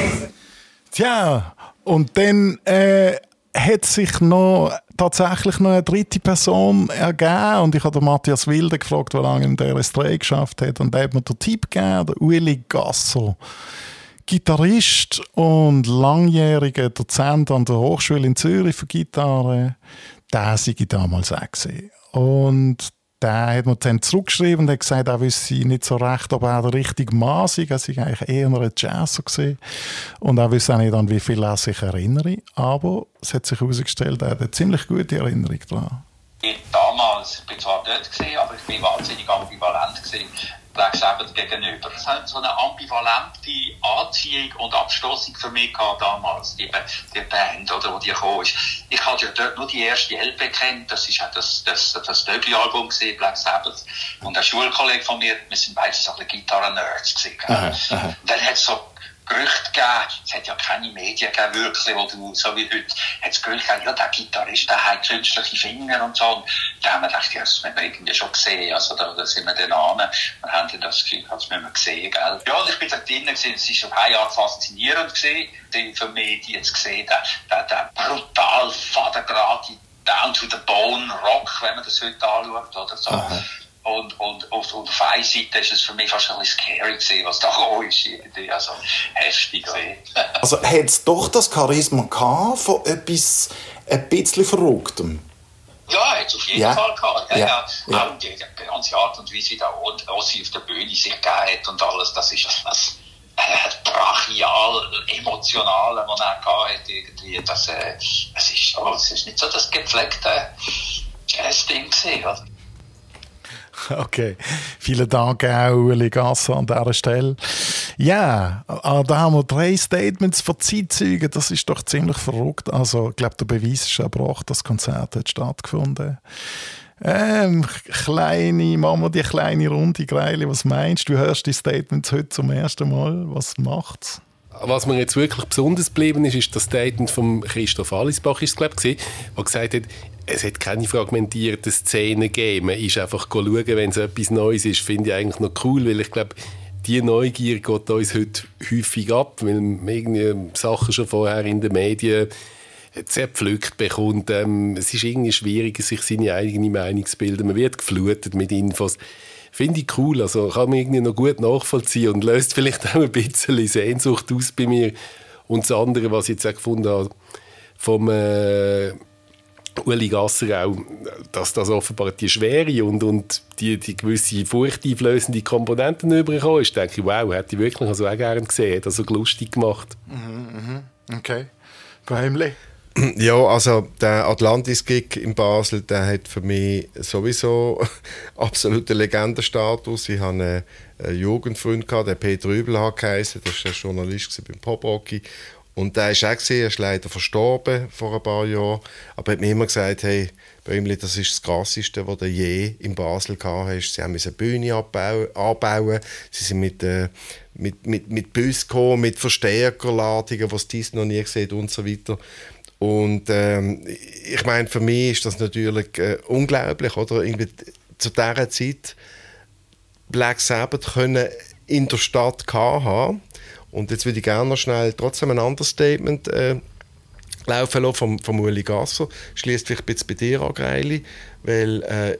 Tja, und dann äh, hat sich noch tatsächlich noch eine dritte Person ergeben und ich habe Matthias Wilde gefragt, wie lange er in der R S drei geschafft hat und er hat mir den Tipp gegeben, der Ueli Gasser, Gitarrist und langjähriger Dozent an der Hochschule in Zürich für Gitarre, der sei ich damals auch gesehen. Und der hat mir dann zurückgeschrieben und hat gesagt, er wüsste nicht so recht, ob er der richtige Mann sei. Er sei eigentlich eher ein Jazzer gewesen. Und er wüsste auch nicht, an wie viel er sich erinnere. Aber es hat sich herausgestellt, er hat eine ziemlich gute Erinnerung daran. Ich damals, ich bin zwar dort gewesen, aber ich war wahnsinnig ambivalent gewesen, Black Sabbath gegenüber. Es hat so eine ambivalente Anziehung und Abstoßung für mich gehabt damals, die, die Band, oder, wo die gekommen ist. Ich hatte ja dort nur die erste L P kennt, das ist das, das, das Dögli-Album gewesen, Black Sabbath. Und ein Schulkollege von mir, wir sind beide so ein bisschen Gitarren-Nerds gewesen. Aha, aha. Dann hat es so Gerüchte gegeben, es hat ja keine Medien gegeben, wirklich, wo du, so wie heute, hat es Gerüchte gegeben, ja, der Gitarrist, der hat künstliche Finger und so. Und da haben wir gedacht, ja, das müssen wir irgendwie schon gesehen, also da, da sind wir dann an. Wir haben dann das Gefühl, das müssen wir sehen, gell. Ja, und ich bin da drinnen gewesen, es war auf eine Art faszinierend gewesen, die für mich, die jetzt gesehen, der, der, der brutal, fadengerade, down to the bone Rock, wenn man das heute anschaut, oder so. Aha. Und, und, und, und auf einer Seite ist es für mich fast ein bisschen scary gewesen, was da gekommen ist, irgendwie, also heftig gewesen. Also hat es doch das Charisma gehabt von etwas ein bisschen Verrücktem? Ja, hat es auf jeden ja. Fall gehabt. Ja, ja. ja. Auch die, die ganze Art und Weise, wie der Ossi auf der Bühne sich gegeben hat und alles, das ist das äh, brachial, emotionale, was er gehabt hat, irgendwie, das, äh, es ist, oh, es ist nicht so das gepflegte Jazz-Ding gewesen, oder? Okay, vielen Dank auch Ueli Gasser an dieser Stelle. Ja, da haben wir drei Statements von Zeitzeugen, das ist doch ziemlich verrückt. Also ich glaube, der Beweis ist erbracht, das Konzert hat stattgefunden. Ähm, kleine, machen wir die kleine Runde, Greili, was meinst du? Du hörst die Statements heute zum ersten Mal, was macht's? Was mir jetzt wirklich besonders geblieben ist, ist das Statement von Christoph Alisbach, ist es, glaube ich, der gesagt hat, es hat keine fragmentierten Szenen gegeben. Man ist einfach schauen, wenn es etwas Neues ist, finde ich eigentlich noch cool, weil ich glaube, die Neugier geht uns heute häufig ab, weil man irgendwie Sachen schon vorher in den Medien zerpflückt bekommt. Ähm, es ist irgendwie schwieriger, sich seine eigene Meinung zu bilden. Man wird geflutet mit Infos. Finde ich cool, also kann man irgendwie noch gut nachvollziehen und löst vielleicht auch ein bisschen Sehnsucht aus bei mir. Und das andere, was ich jetzt auch gefunden habe, vom äh, Uli Gasser auch, dass das offenbar die schwere und, und die, die gewisse furchteinflößende Komponenten übergekommen ist, denke ich, wow, hätte ich wirklich also auch gerne gesehen, hat also lustig gemacht. Mhm, okay. Geheimlich. Ja, also der Atlantis-Gig in Basel, der hat für mich sowieso absoluten Legendenstatus. Ich hatte einen Jugendfreund, der Peter Übel hat geheißen, das war ein Journalist beim Pop-Rocky. Und der war auch, er ist leider verstorben vor ein paar Jahren, aber er hat mir immer gesagt, hey, Bäumli, das ist das Krasseste, was du je in Basel gehabt hast. Sie haben eine Bühne abbauen, anbauen, sie sind mit, äh, mit, mit, mit Bus gekommen, mit Verstärkerladungen, was dies noch nie gesehen und so weiter. Und ähm, ich meine, für mich ist das natürlich äh, unglaublich, oder? Irgendwie zu dieser Zeit Black Sabbath können in der Stadt haben. Und jetzt würde ich gerne noch schnell trotzdem ein anderes Statement äh, laufen lassen vom, vom Uli Gasser. Schließt vielleicht ein bisschen bei dir an, Greili, weil äh,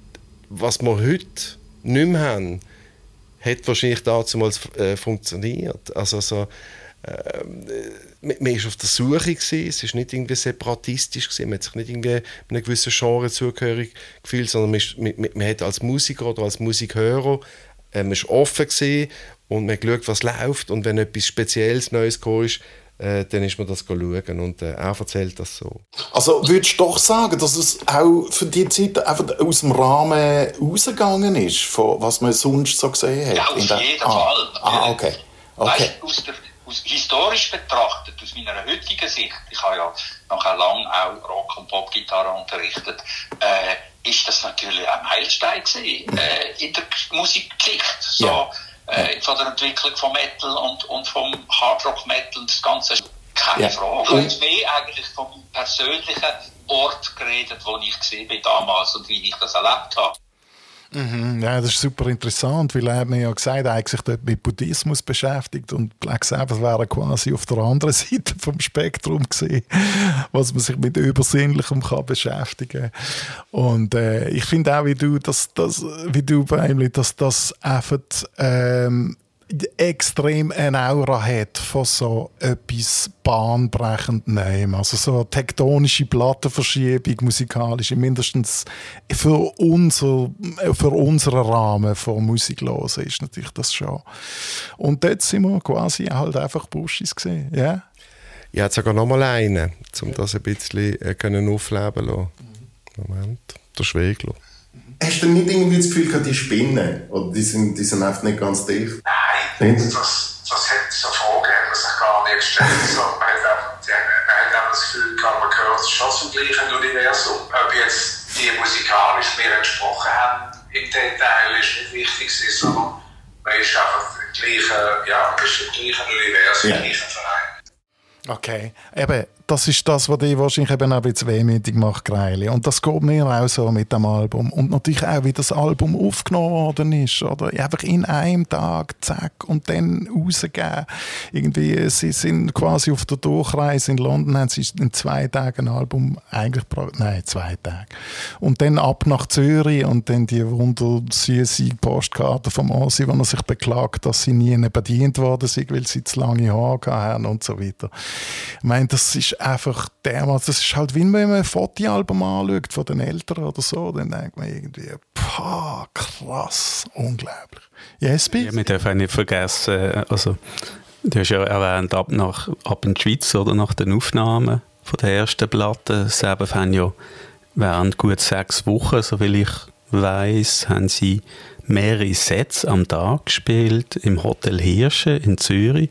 was wir heute nicht mehr haben, hat wahrscheinlich damals äh, funktioniert. Also so, äh, man war auf der Suche gewesen, es war nicht irgendwie separatistisch gewesen, man hat sich nicht irgendwie einem gewissen Genre zugehörig gefühlt, sondern man, ist, man, man hat als Musiker oder als Musikhörer äh, man war offen gewesen und man hat geschaut, was läuft, und wenn etwas Spezielles Neues gekommen ist, äh, dann ist man das schauen, und äh, er erzählt das so. Also würdest du doch sagen, dass es auch für die Zeit einfach aus dem Rahmen rausgegangen ist, von was man sonst so gesehen hat? Ja, auf der... jeden ah. Fall. Ah, okay. okay. Weißt, aus der, aus, historisch betrachtet, aus meiner heutigen Sicht, ich habe ja nachher lange auch Rock- und Popgitarre unterrichtet, äh, ist das natürlich ein Meilenstein gewesen, äh, in der Musikgeschichte. So, ja. äh, von der Entwicklung von Metal und, und vom Hardrock-Metal und das Ganze. Keine ja. Frage. Ich habe jetzt mehr eigentlich von meinem persönlichen Ort geredet, wo ich gesehen bin damals und wie ich das erlebt habe. Mhm, ja, das ist super interessant, weil er hat mir ja gesagt, er hat sich dort mit Buddhismus beschäftigt und Black Sabbath wäre quasi auf der anderen Seite vom Spektrum gesehen, was man sich mit Übersinnlichem kann beschäftigen. Und äh, ich finde auch, wie du das, das wie du Beimli, dass das einfach ähm, extrem eine Aura hat von so etwas bahnbrechend Neuem. Also so eine tektonische Plattenverschiebung, musikalische, mindestens für, unser, für unseren Rahmen von Musik hören ist natürlich das schon. Und dort sind wir quasi halt einfach Buschis gesehen, ja? Yeah? Ich habe sogar noch mal einen, um das ein bisschen äh, können aufleben zu lassen. Moment, der Schwegler. Hast du nicht irgendwie das Gefühl, die spinnen? Oder die sind, die sind einfach nicht ganz dicht? Nein, das, das hat so Fragen, die man sich gar nicht stellt. So, man hat auch, man hat auch das Gefühl, man gehört schon zum gleichen Universum. Ob jetzt die musikalisch mir entsprochen haben, im Detail ist nicht wichtig, sondern man ist einfach im gleichen, ja, man ist im gleichen Universum, im gleichen Verein. Okay, eben, das ist das, was dich wahrscheinlich eben auch ein bisschen wehmütig macht, Greili. Und das geht mir auch so mit dem Album. Und natürlich auch, wie das Album aufgenommen worden ist. Oder einfach in einem Tag, zack, und dann rausgeben. Irgendwie, sie sind quasi auf der Durchreise in London, haben sie in zwei Tagen ein Album eigentlich, nein, zwei Tage. Und dann ab nach Zürich und dann die wundersüße Postkarte vom Ossi, wo er sich beklagt, dass sie nie bedient worden sind, weil sie zu lange Haare haben und so weiter. Ich meine, das ist einfach dermaßen, das ist halt wie wenn man ein Fotoalbum anschaut von den Eltern oder so, dann denkt man irgendwie, pah, krass, unglaublich. Yes, ja, wir dürfen auch nicht vergessen, also du hast ja erwähnt, ab, nach, ab in die Schweiz oder nach den Aufnahmen von der ersten Platte, selber haben ja während gut sechs Wochen, soviel ich weiss, haben sie mehrere Sets am Tag gespielt im Hotel Hirsche in Zürich.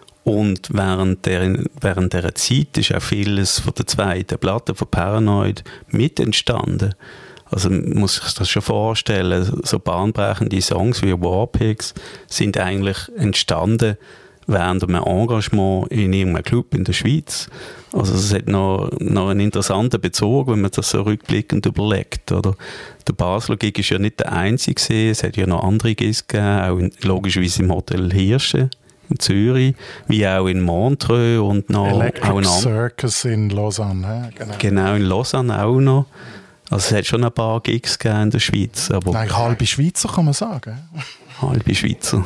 Und während der, während dieser Zeit ist auch vieles von der zweiten Platte von Paranoid mit entstanden. Also man muss sich das schon vorstellen, so bahnbrechende Songs wie Warpigs sind eigentlich entstanden während einem Engagement in irgendeinem Club in der Schweiz. Also es hat noch, noch einen interessanten Bezug, wenn man das so rückblickend überlegt. Oder? Der Basler Gig war ja nicht der einzige, es hat ja noch andere Gigs gegeben, auch in, logischerweise im Hotel Hirsche in Zürich, wie auch in Montreux und noch Electric auch in Circus in Lausanne. Genau. genau, in Lausanne auch noch. Also es hat schon ein paar Gigs gegeben in der Schweiz. Aber Nein, halbe Schweizer kann man sagen. Halbe Schweizer.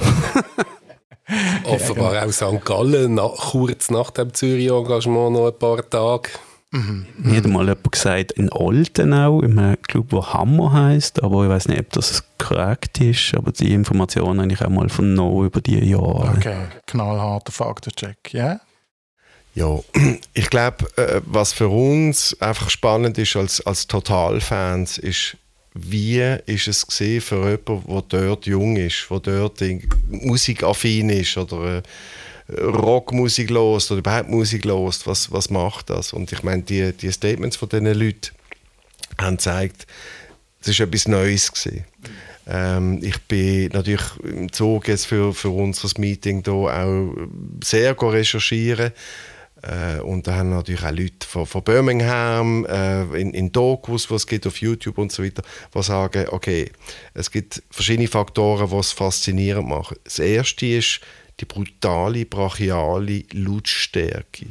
Offenbar auch Sankt Gallen, nach, kurz nach dem Zürich-Engagement noch ein paar Tage. Mhm. Mir hat mal jemand gesagt, in Oltenau, in einem Club, der Hammer heisst, aber ich weiß nicht, ob das korrekt ist, aber die Information habe ich auch mal vernommen über die Jahre. Okay, knallharter Faktencheck, ja? Yeah? Ja, ich glaube, äh, was für uns einfach spannend ist als, als Totalfans, ist, wie ist es gesehen für jemanden, der dort jung ist, der dort musikaffin ist oder äh, Rockmusik hört oder überhaupt Musik hört, was, was macht das? Und ich meine, die, die Statements von diesen Leuten haben gezeigt, es war etwas Neues gewesen. Ähm, ich bin natürlich im Zug jetzt für, für unser Meeting hier auch sehr recherchieren. Äh, und da haben natürlich auch Leute von, von Birmingham, äh, in, in Dokus, die es gibt auf YouTube und so weiter, die sagen, okay, es gibt verschiedene Faktoren, die es faszinierend machen. Das erste ist die brutale, brachiale Lautstärke.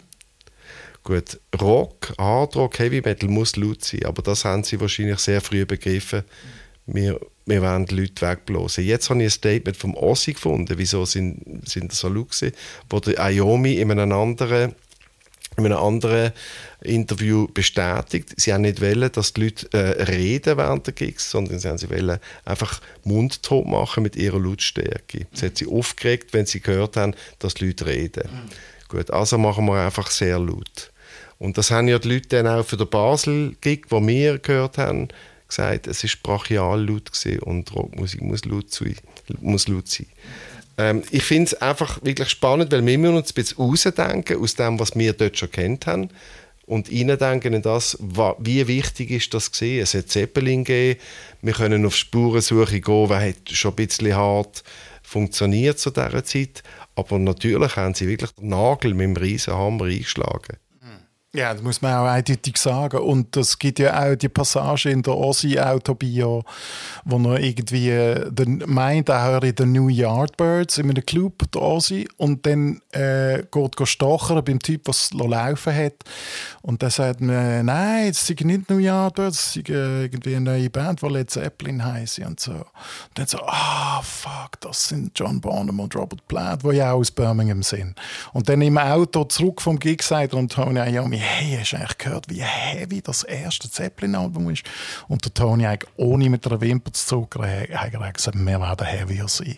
Gut, Rock, Hard Rock, Heavy Metal muss laut sein, aber das haben sie wahrscheinlich sehr früh begriffen. Wir, wir wollen die Leute wegblasen. Jetzt habe ich ein Statement vom Ozzy gefunden, wieso sind, sind das so laut gewesen, wo der Iommi in einem anderen, in einem anderen Interview bestätigt, sie haben nicht wollen, dass die Leute äh, reden während der Gigs, sondern sie, haben sie wollen einfach mundtot machen mit ihrer Lautstärke. Es hat sie aufgeregt, wenn sie gehört haben, dass die Leute reden. Mhm. Gut, also machen wir einfach sehr laut. Und das haben ja die Leute dann auch für den Basel-Gig, den wir gehört haben, gesagt, es war brachial laut gewesen und Rockmusik muss laut sein. Muss laut sein. Ähm, ich finde es einfach wirklich spannend, weil wir uns ein bisschen rausdenken aus dem, was wir dort schon kennt haben und reindenken in das, wie wichtig ist das gewesen. Es hat Zeppelin gegeben, wir können auf Spurensuche gehen, wer hat schon ein bisschen hart funktioniert zu dieser Zeit, aber natürlich haben sie wirklich den Nagel mit dem riesen Hammer eingeschlagen. Ja, das muss man auch eindeutig sagen. Und es gibt ja auch die Passage in der Ozzy-Autobio, wo er irgendwie den, meint, er höre den New Yardbirds in einem Club, der Ozzy, und dann äh, geht er stochern beim Typ, der es laufen hat. Und dann sagt man, nein, es sind nicht New Yardbirds, es ist irgendwie eine neue Band, die Led Zeppelin heisst und so. Und dann so, ah, oh, fuck, das sind John Bonham und Robert Plant, die ja auch aus Birmingham sind. Und dann im Auto zurück vom Gig sagt er und Tony Iommi, hey, hast du eigentlich gehört, wie heavy das erste Zeppelin-Album ist? Und der Tony eigentlich ohne mit einer Wimper zu zucken, hat gesagt, wir werden heavier sein.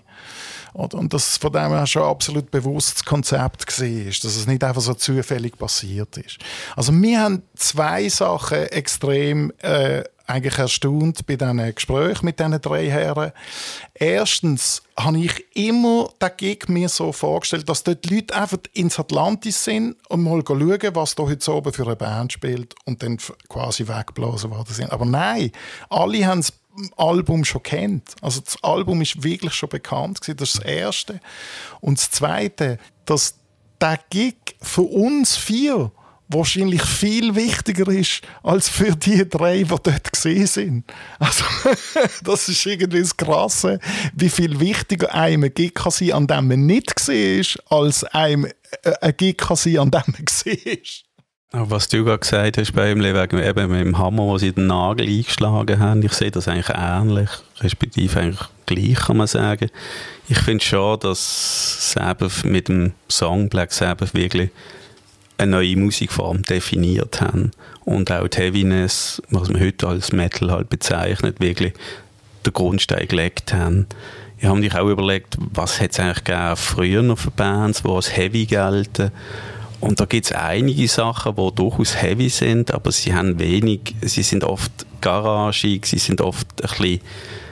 Und das von dem her schon absolut bewusstes Konzept war, dass es nicht einfach so zufällig passiert ist. Also wir haben zwei Sachen extrem äh, eigentlich erstaunt bei diesen Gesprächen mit diesen drei Herren. Erstens habe ich immer den Gig mir so vorgestellt, dass dort die Leute einfach ins Atlantis sind und mal schauen, was da heute oben für eine Band spielt und dann quasi weggeblasen worden sind. Aber nein, alle haben das Album schon kennt. Also das Album ist wirklich schon bekannt gewesen. Das ist das Erste. Und das Zweite, dass der Gig für uns vier wahrscheinlich viel wichtiger ist als für die drei, die dort gesehen sind. Also das ist irgendwie das Krasse, wie viel wichtiger einem ein Gig kann sein, an dem man nicht gesehen ist, als einem ein Gig kann sein, an dem man gesehen ist. Was du gerade gesagt hast bei ihm, wegen eben mit dem Hammer, wo sie den Nagel eingeschlagen haben, ich sehe das eigentlich ähnlich, respektive eigentlich gleich, kann man sagen. Ich finde schon, dass Sabbath mit dem Song Black Sabbath wirklich eine neue Musikform definiert haben und auch die Heaviness, was man heute als Metal halt bezeichnet, wirklich den Grundstein gelegt haben. Ich habe mich auch überlegt, was hat es eigentlich gegeben früher noch für Bands, die als Heavy gelten. Und da gibt es einige Sachen, die durchaus heavy sind, aber sie haben wenig, sie sind oft garagig, sie sind oft ein bisschen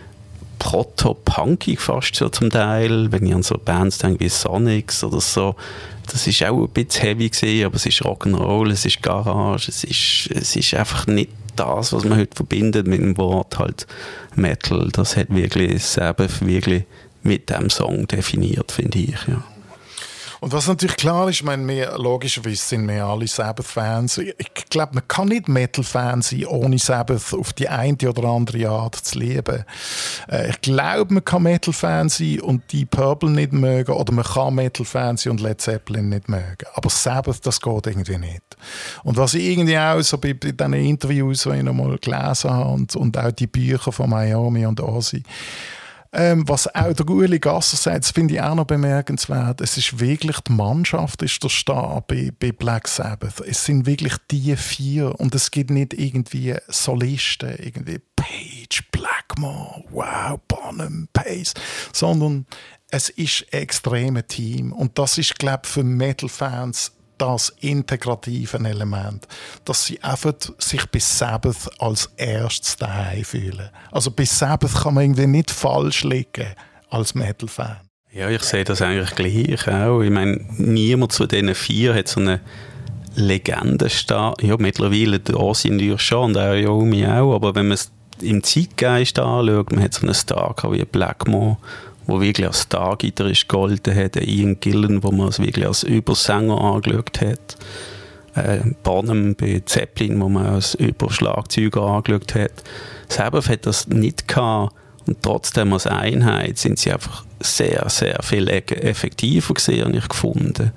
proto-punkig fast so zum Teil. Wenn ich an so Bands denke wie Sonics oder so, das ist auch ein bisschen heavy gewesen, aber es ist Rock'n'Roll, es ist Garage, es ist, es ist einfach nicht das, was man heute verbindet mit dem Wort halt Metal, das hat wirklich Sabbath wirklich mit dem Song definiert, finde ich, ja. Und was natürlich klar ist, ich meine, wir, logischerweise sind wir alle Sabbath-Fans. Ich glaube, man kann nicht Metal-Fan sein, ohne Sabbath auf die eine oder andere Art zu lieben. Äh, ich glaube, man kann Metal-Fan sein und die Purple nicht mögen, oder man kann Metal-Fan sein und Led Zeppelin nicht mögen. Aber Sabbath, das geht irgendwie nicht. Und was ich irgendwie auch so bei, bei diesen Interviews, die ich noch mal gelesen habe, und, und auch die Bücher von Miami und Ozzy, Ähm, was auch der Ueli Gasser sagt, das finde ich auch noch bemerkenswert. Es ist wirklich, die Mannschaft ist der Star bei, bei Black Sabbath. Es sind wirklich die vier und es gibt nicht irgendwie Solisten, irgendwie Page, Blackmore, wow, Bonham, Pace, sondern es ist ein extremes Team. Und das ist, glaube ich, für Metal-Fans das integrative Element, dass sie einfach sich bei Sabbath als erstes daheim fühlen. Also bei Sabbath kann man irgendwie nicht falsch liegen als Metal-Fan. Ja, ich sehe das eigentlich gleich auch. Ich meine, niemand von diesen vier hat so eine Legende-Star. Ja, mittlerweile der Ozzy natürlich schon und auch Yomi auch, aber wenn man es im Zeitgeist anschaut, man hat so einen Star wie Blackmore, der wirklich als Star-Gitarrist gegolten hat, Ian Gillan, wo man es wirklich als Übersänger angeschaut hat, äh, Bonham bei Zeppelin, wo man als Überschlagzeuger angeschaut hat. Sabbath hat das nicht gehabt und trotzdem als Einheit sind sie einfach sehr, sehr viel effektiver gewesen, habe ich gefunden.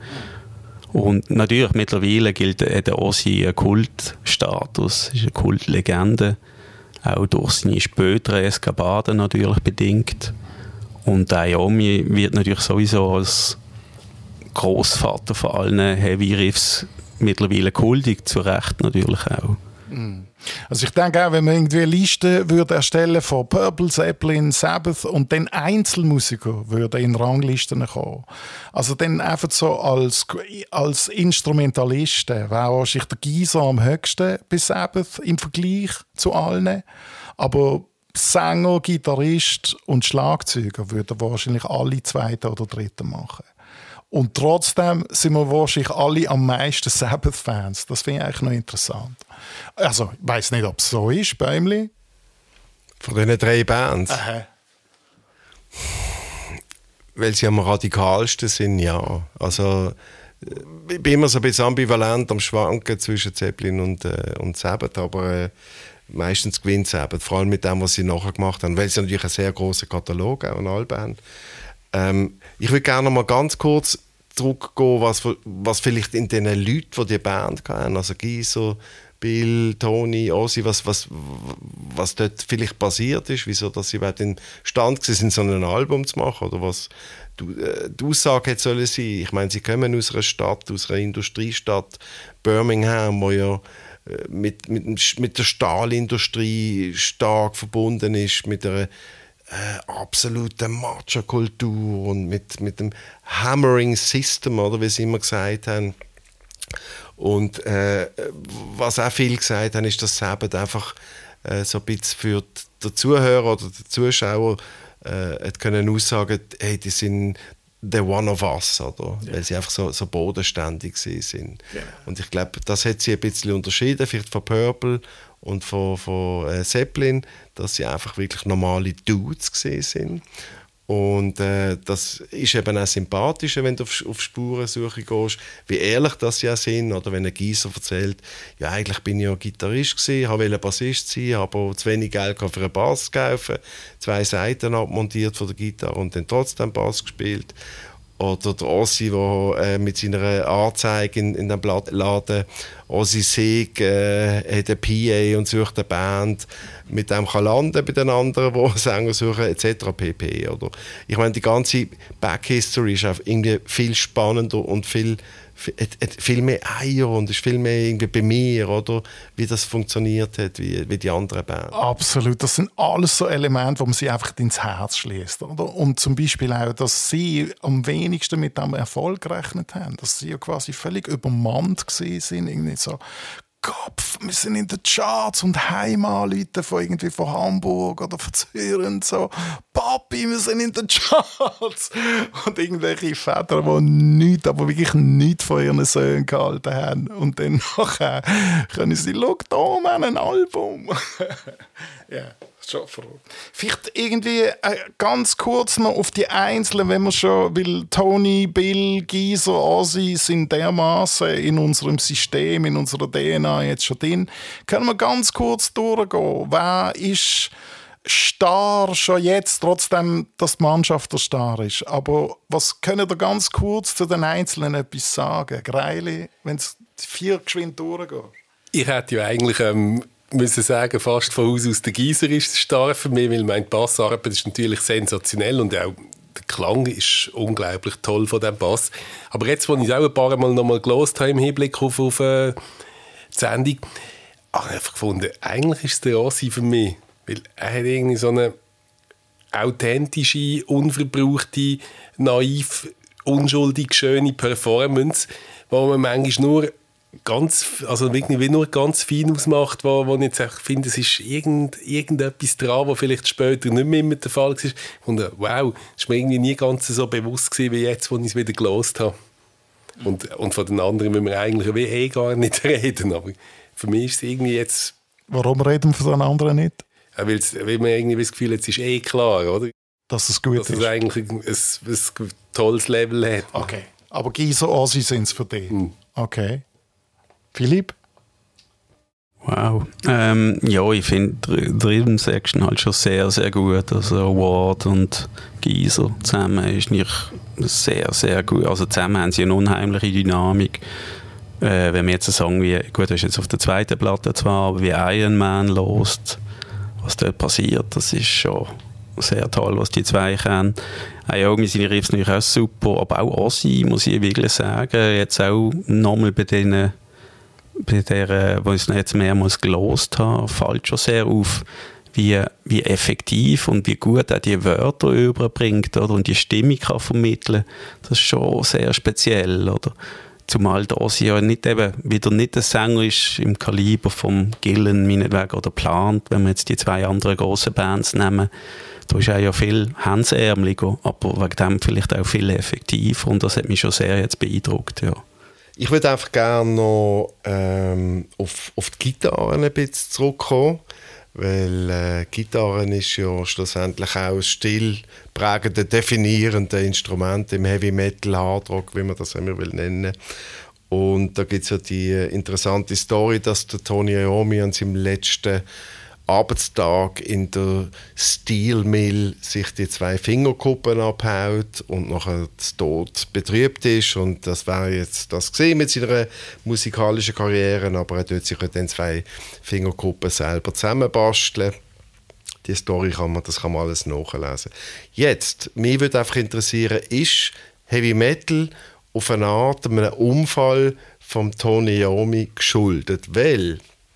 Und natürlich mittlerweile gilt der Ozzy ein Kultstatus, ist eine Kultlegende, auch durch seine späteren Eskapaden natürlich bedingt. Und der Yomi wird natürlich sowieso als Großvater von allen Heavy Riffs mittlerweile kultig, zu Recht natürlich auch. Also ich denke auch, wenn man irgendwie eine Liste würde erstellen von Purple, Zeppelin, Sabbath und dann Einzelmusiker würden in Ranglisten kommen. Also dann einfach so als, als Instrumentalisten wäre wahrscheinlich der Geezer am höchsten bei Sabbath im Vergleich zu allen. Aber Sänger, Gitarrist und Schlagzeuger würden wahrscheinlich alle Zweite oder Dritte machen. Und trotzdem sind wir wahrscheinlich alle am meisten Sabbath-Fans. Das finde ich eigentlich noch interessant. Also, ich weiss nicht, ob es so ist, Bäumli. Von diesen drei Bands? Aha. Weil sie am radikalsten sind, ja. Also, ich bin immer so ein bisschen ambivalent am Schwanken zwischen Zeppelin und, äh, und Sabbath, aber äh, meistens gewinnt Sabbath, vor allem mit dem, was sie nachher gemacht haben, weil sie natürlich einen sehr grossen Katalog auch an Alben haben. Ähm, ich würde gerne noch mal ganz kurz zurückgehen, was, was vielleicht in den Leuten, die die Band hatten, also Geezer, Bill, Tony, Ozzy, was, was, was dort vielleicht passiert ist, wieso dass sie überhaupt in Stand sind, so ein Album zu machen, oder was die, äh, die Aussage hätte sollen sein. Ich meine, sie kommen aus einer Stadt, aus einer Industriestadt, Birmingham, wo ja äh, mit, mit, mit der Stahlindustrie stark verbunden ist, mit einer äh, absoluten Macho-Kultur und mit, mit dem Hammering System, oder wie sie immer gesagt haben. Und äh, was auch viel gesagt haben, ist, dass Sabbath einfach äh, so ein bisschen für den Zuhörer oder den Zuschauer äh, können aussagen, hey, die sind the one of us, oder? Ja. Weil sie einfach so, so bodenständig sind. Ja. Und ich glaube, das hat sie ein bisschen unterschieden, vielleicht von Purple und von, von äh, Zeppelin, dass sie einfach wirklich normale Dudes gesehen sind. Und äh, das ist eben auch sympathischer, wenn du auf, auf Spurensuche gehst, wie ehrlich das sie auch sind. Oder wenn ein Geezer erzählt, ja, eigentlich bin ich ja Gitarrist gewesen, wollte Bassist sein, habe aber zu wenig Geld für einen Bass kaufen, zwei Saiten abmontiert von der Gitarre und dann trotzdem Bass gespielt. Oder der Ozzy, der äh, mit seiner Anzeige in, in dem Blattladen Ozzy Sieg äh, hat eine P A und sucht eine Band, mit dem kann landen bei den anderen, die Sänger suchen, et cetera pp. Oder? Ich meine, die ganze Backhistory ist irgendwie viel spannender und viel, viel, viel mehr Eier und ist viel mehr irgendwie bei mir, oder? Wie das funktioniert hat, wie, wie die anderen Bands. Absolut, das sind alles so Elemente, wo man sie einfach ins Herz schließt, oder? Und zum Beispiel auch, dass sie am wenigsten mit dem Erfolg gerechnet haben, dass sie ja quasi völlig übermannt gewesen sind, irgendwie so Kopf, wir sind in den Charts und heim anrufen von irgendwie von Hamburg oder von Zürich und so. Papi, wir sind in den Charts. Und irgendwelche Väter, die nichts, aber wirklich nichts von ihren Söhnen gehalten haben. Und dann nachher können sie, schau da, wir haben ein Album. Ja. Schon verrückt. Vielleicht irgendwie äh, ganz kurz noch auf die Einzelnen, wenn wir schon, weil Tony, Bill, Giso, Ozzy sind dermaßen in unserem System, in unserer D N A jetzt schon drin. Können wir ganz kurz durchgehen? Wer ist Star schon jetzt, trotzdem, dass die Mannschaft der Star ist? Aber was können ihr ganz kurz zu den Einzelnen etwas sagen? Greili, wenn es vier geschwind durchgeht. Ich hätte ja eigentlich ähm müssen sagen, fast von Haus aus der Gieser ist der Star für mich, weil meine Bassarbeit ist natürlich sensationell und auch der Klang ist unglaublich toll von diesem Bass. Aber jetzt, als ich es auch ein paar Mal noch mal gehört habe im Hinblick auf, auf äh, die Sendung, habe ich einfach gefunden, eigentlich ist es der Ozzy für mich, weil er hat irgendwie so eine authentische, unverbrauchte, naiv, unschuldig schöne Performance, wo man manchmal nur ganz, also wirklich wie nur ganz fein ausmacht, wo, wo ich jetzt auch finde, es ist irgend, irgendetwas dran, was vielleicht später nicht mehr mit der Fall war. Und wow, das war mir irgendwie nie ganz so bewusst gewesen, wie jetzt, als ich es wieder gelost habe. Und, und von den anderen müssen wir eigentlich wie eh gar nicht reden, aber für mich ist es irgendwie jetzt... Warum reden wir von den anderen nicht? Ja, weil man irgendwie das Gefühl hat, es ist eh klar, oder? Dass es gut Dass ist. es eigentlich ein, ein, ein tolles Level hat. Okay, aber Giso, Ozzy sind es für dich? Hm. Okay. Philipp? Wow. Ähm, ja, ich finde die Rhythm Section halt schon sehr, sehr gut. Also Ward und Giso zusammen ist nicht sehr, sehr gut. Also zusammen haben sie eine unheimliche Dynamik. Äh, wenn man jetzt einen Song wie, gut, das ist jetzt auf der zweiten Platte zwar, aber wie Iron Man lost, was dort passiert, das ist schon sehr toll, was die zwei können. Auch irgendwie seine Riffs natürlich auch super, aber auch Ozzy, muss ich wirklich sagen, jetzt auch nochmal bei denen bei der, wo ich es jetzt mehrmals gelost habe, fällt schon sehr auf, wie, wie effektiv und wie gut er die Wörter überbringt, oder, und die Stimmung kann vermitteln. Das ist schon sehr speziell, oder? Zumal da sie ja nicht eben, wieder nicht der Sänger ist im Kaliber vom Gillan, meinetwegen, oder Plant, wenn wir jetzt die zwei anderen grossen Bands nehmen. Da ist er ja viel hemsärmeliger, aber wegen dem vielleicht auch viel effektiver, und das hat mich schon sehr jetzt beeindruckt, ja. Ich würde einfach gerne noch ähm, auf, auf die Gitarren ein bisschen zurückkommen, weil äh, Gitarren ist ja schlussendlich auch ein stilprägende, definierende Instrument im Heavy Metal, Hard Rock, wie man das immer will nennen. Und da gibt es ja die interessante Story, dass der Tony Iommi an seinem letzten Arbeitstag in der Steel Mill sich die zwei Fingerkuppen abhaut und nachher das Tod betrübt ist. Und das wäre jetzt das gesehen mit seiner musikalischen Karriere, aber er tut sich dann zwei Fingerkuppen selber zusammenbasteln. Die Story kann man, das kann man alles nachlesen. Jetzt, mich würde einfach interessieren, ist Heavy Metal auf eine Art einem Unfall von Tony Iommi geschuldet? Weil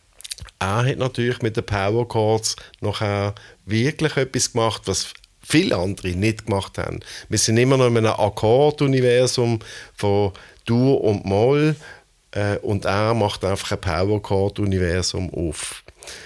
er hat natürlich mit den Power Chords nachher wirklich etwas gemacht, was viele andere nicht gemacht haben. Wir sind immer noch in einem Akkorduniversum von Dur und Moll, äh, und er macht einfach ein Power Chord-Universum auf.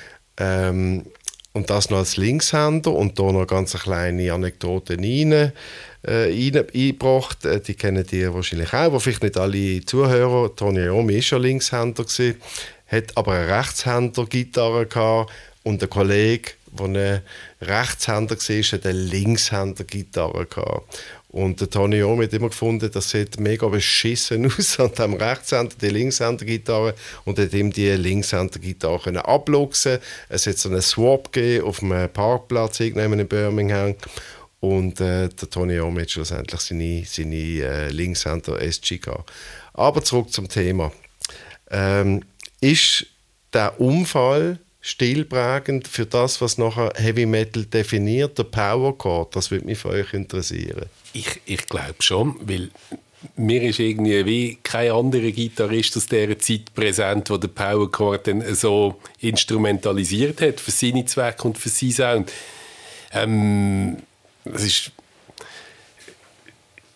Ähm, und das noch als Linkshänder, und da noch ganz eine kleine Anekdote rein, äh, eingebracht. Äh, die kennen die wahrscheinlich auch, aber vielleicht nicht alle Zuhörer. Tony Iommi war schon Linkshänder gewesen, hat aber eine Rechtshänder-Gitarre gehabt, und ein Kollege, der ein Rechtshänder war, hat eine Linkshänder-Gitarre gehabt. Und der Tony Iommi hat immer gefunden, das sieht mega beschissen aus an dem Rechtshänder, die Linkshänder-Gitarre, und hat ihm die Linkshänder-Gitarre abluchsen. Es hat so einen Swap gegeben auf einem Parkplatz irgendwann in Birmingham. Und äh, der Tony Iommi hat schlussendlich seine, seine äh, Linkshänder-S G gehabt. Aber zurück zum Thema. Ähm, Ist der Unfall stilprägend für das, was nachher Heavy Metal definiert, der Power Chord? Das würde mich für euch interessieren. Ich, ich glaube schon, weil mir ist irgendwie wie kein anderer Gitarrist aus dieser Zeit präsent, der den Power Chord dann so instrumentalisiert hat für seine Zwecke und für seinen Sound. Ähm, das ist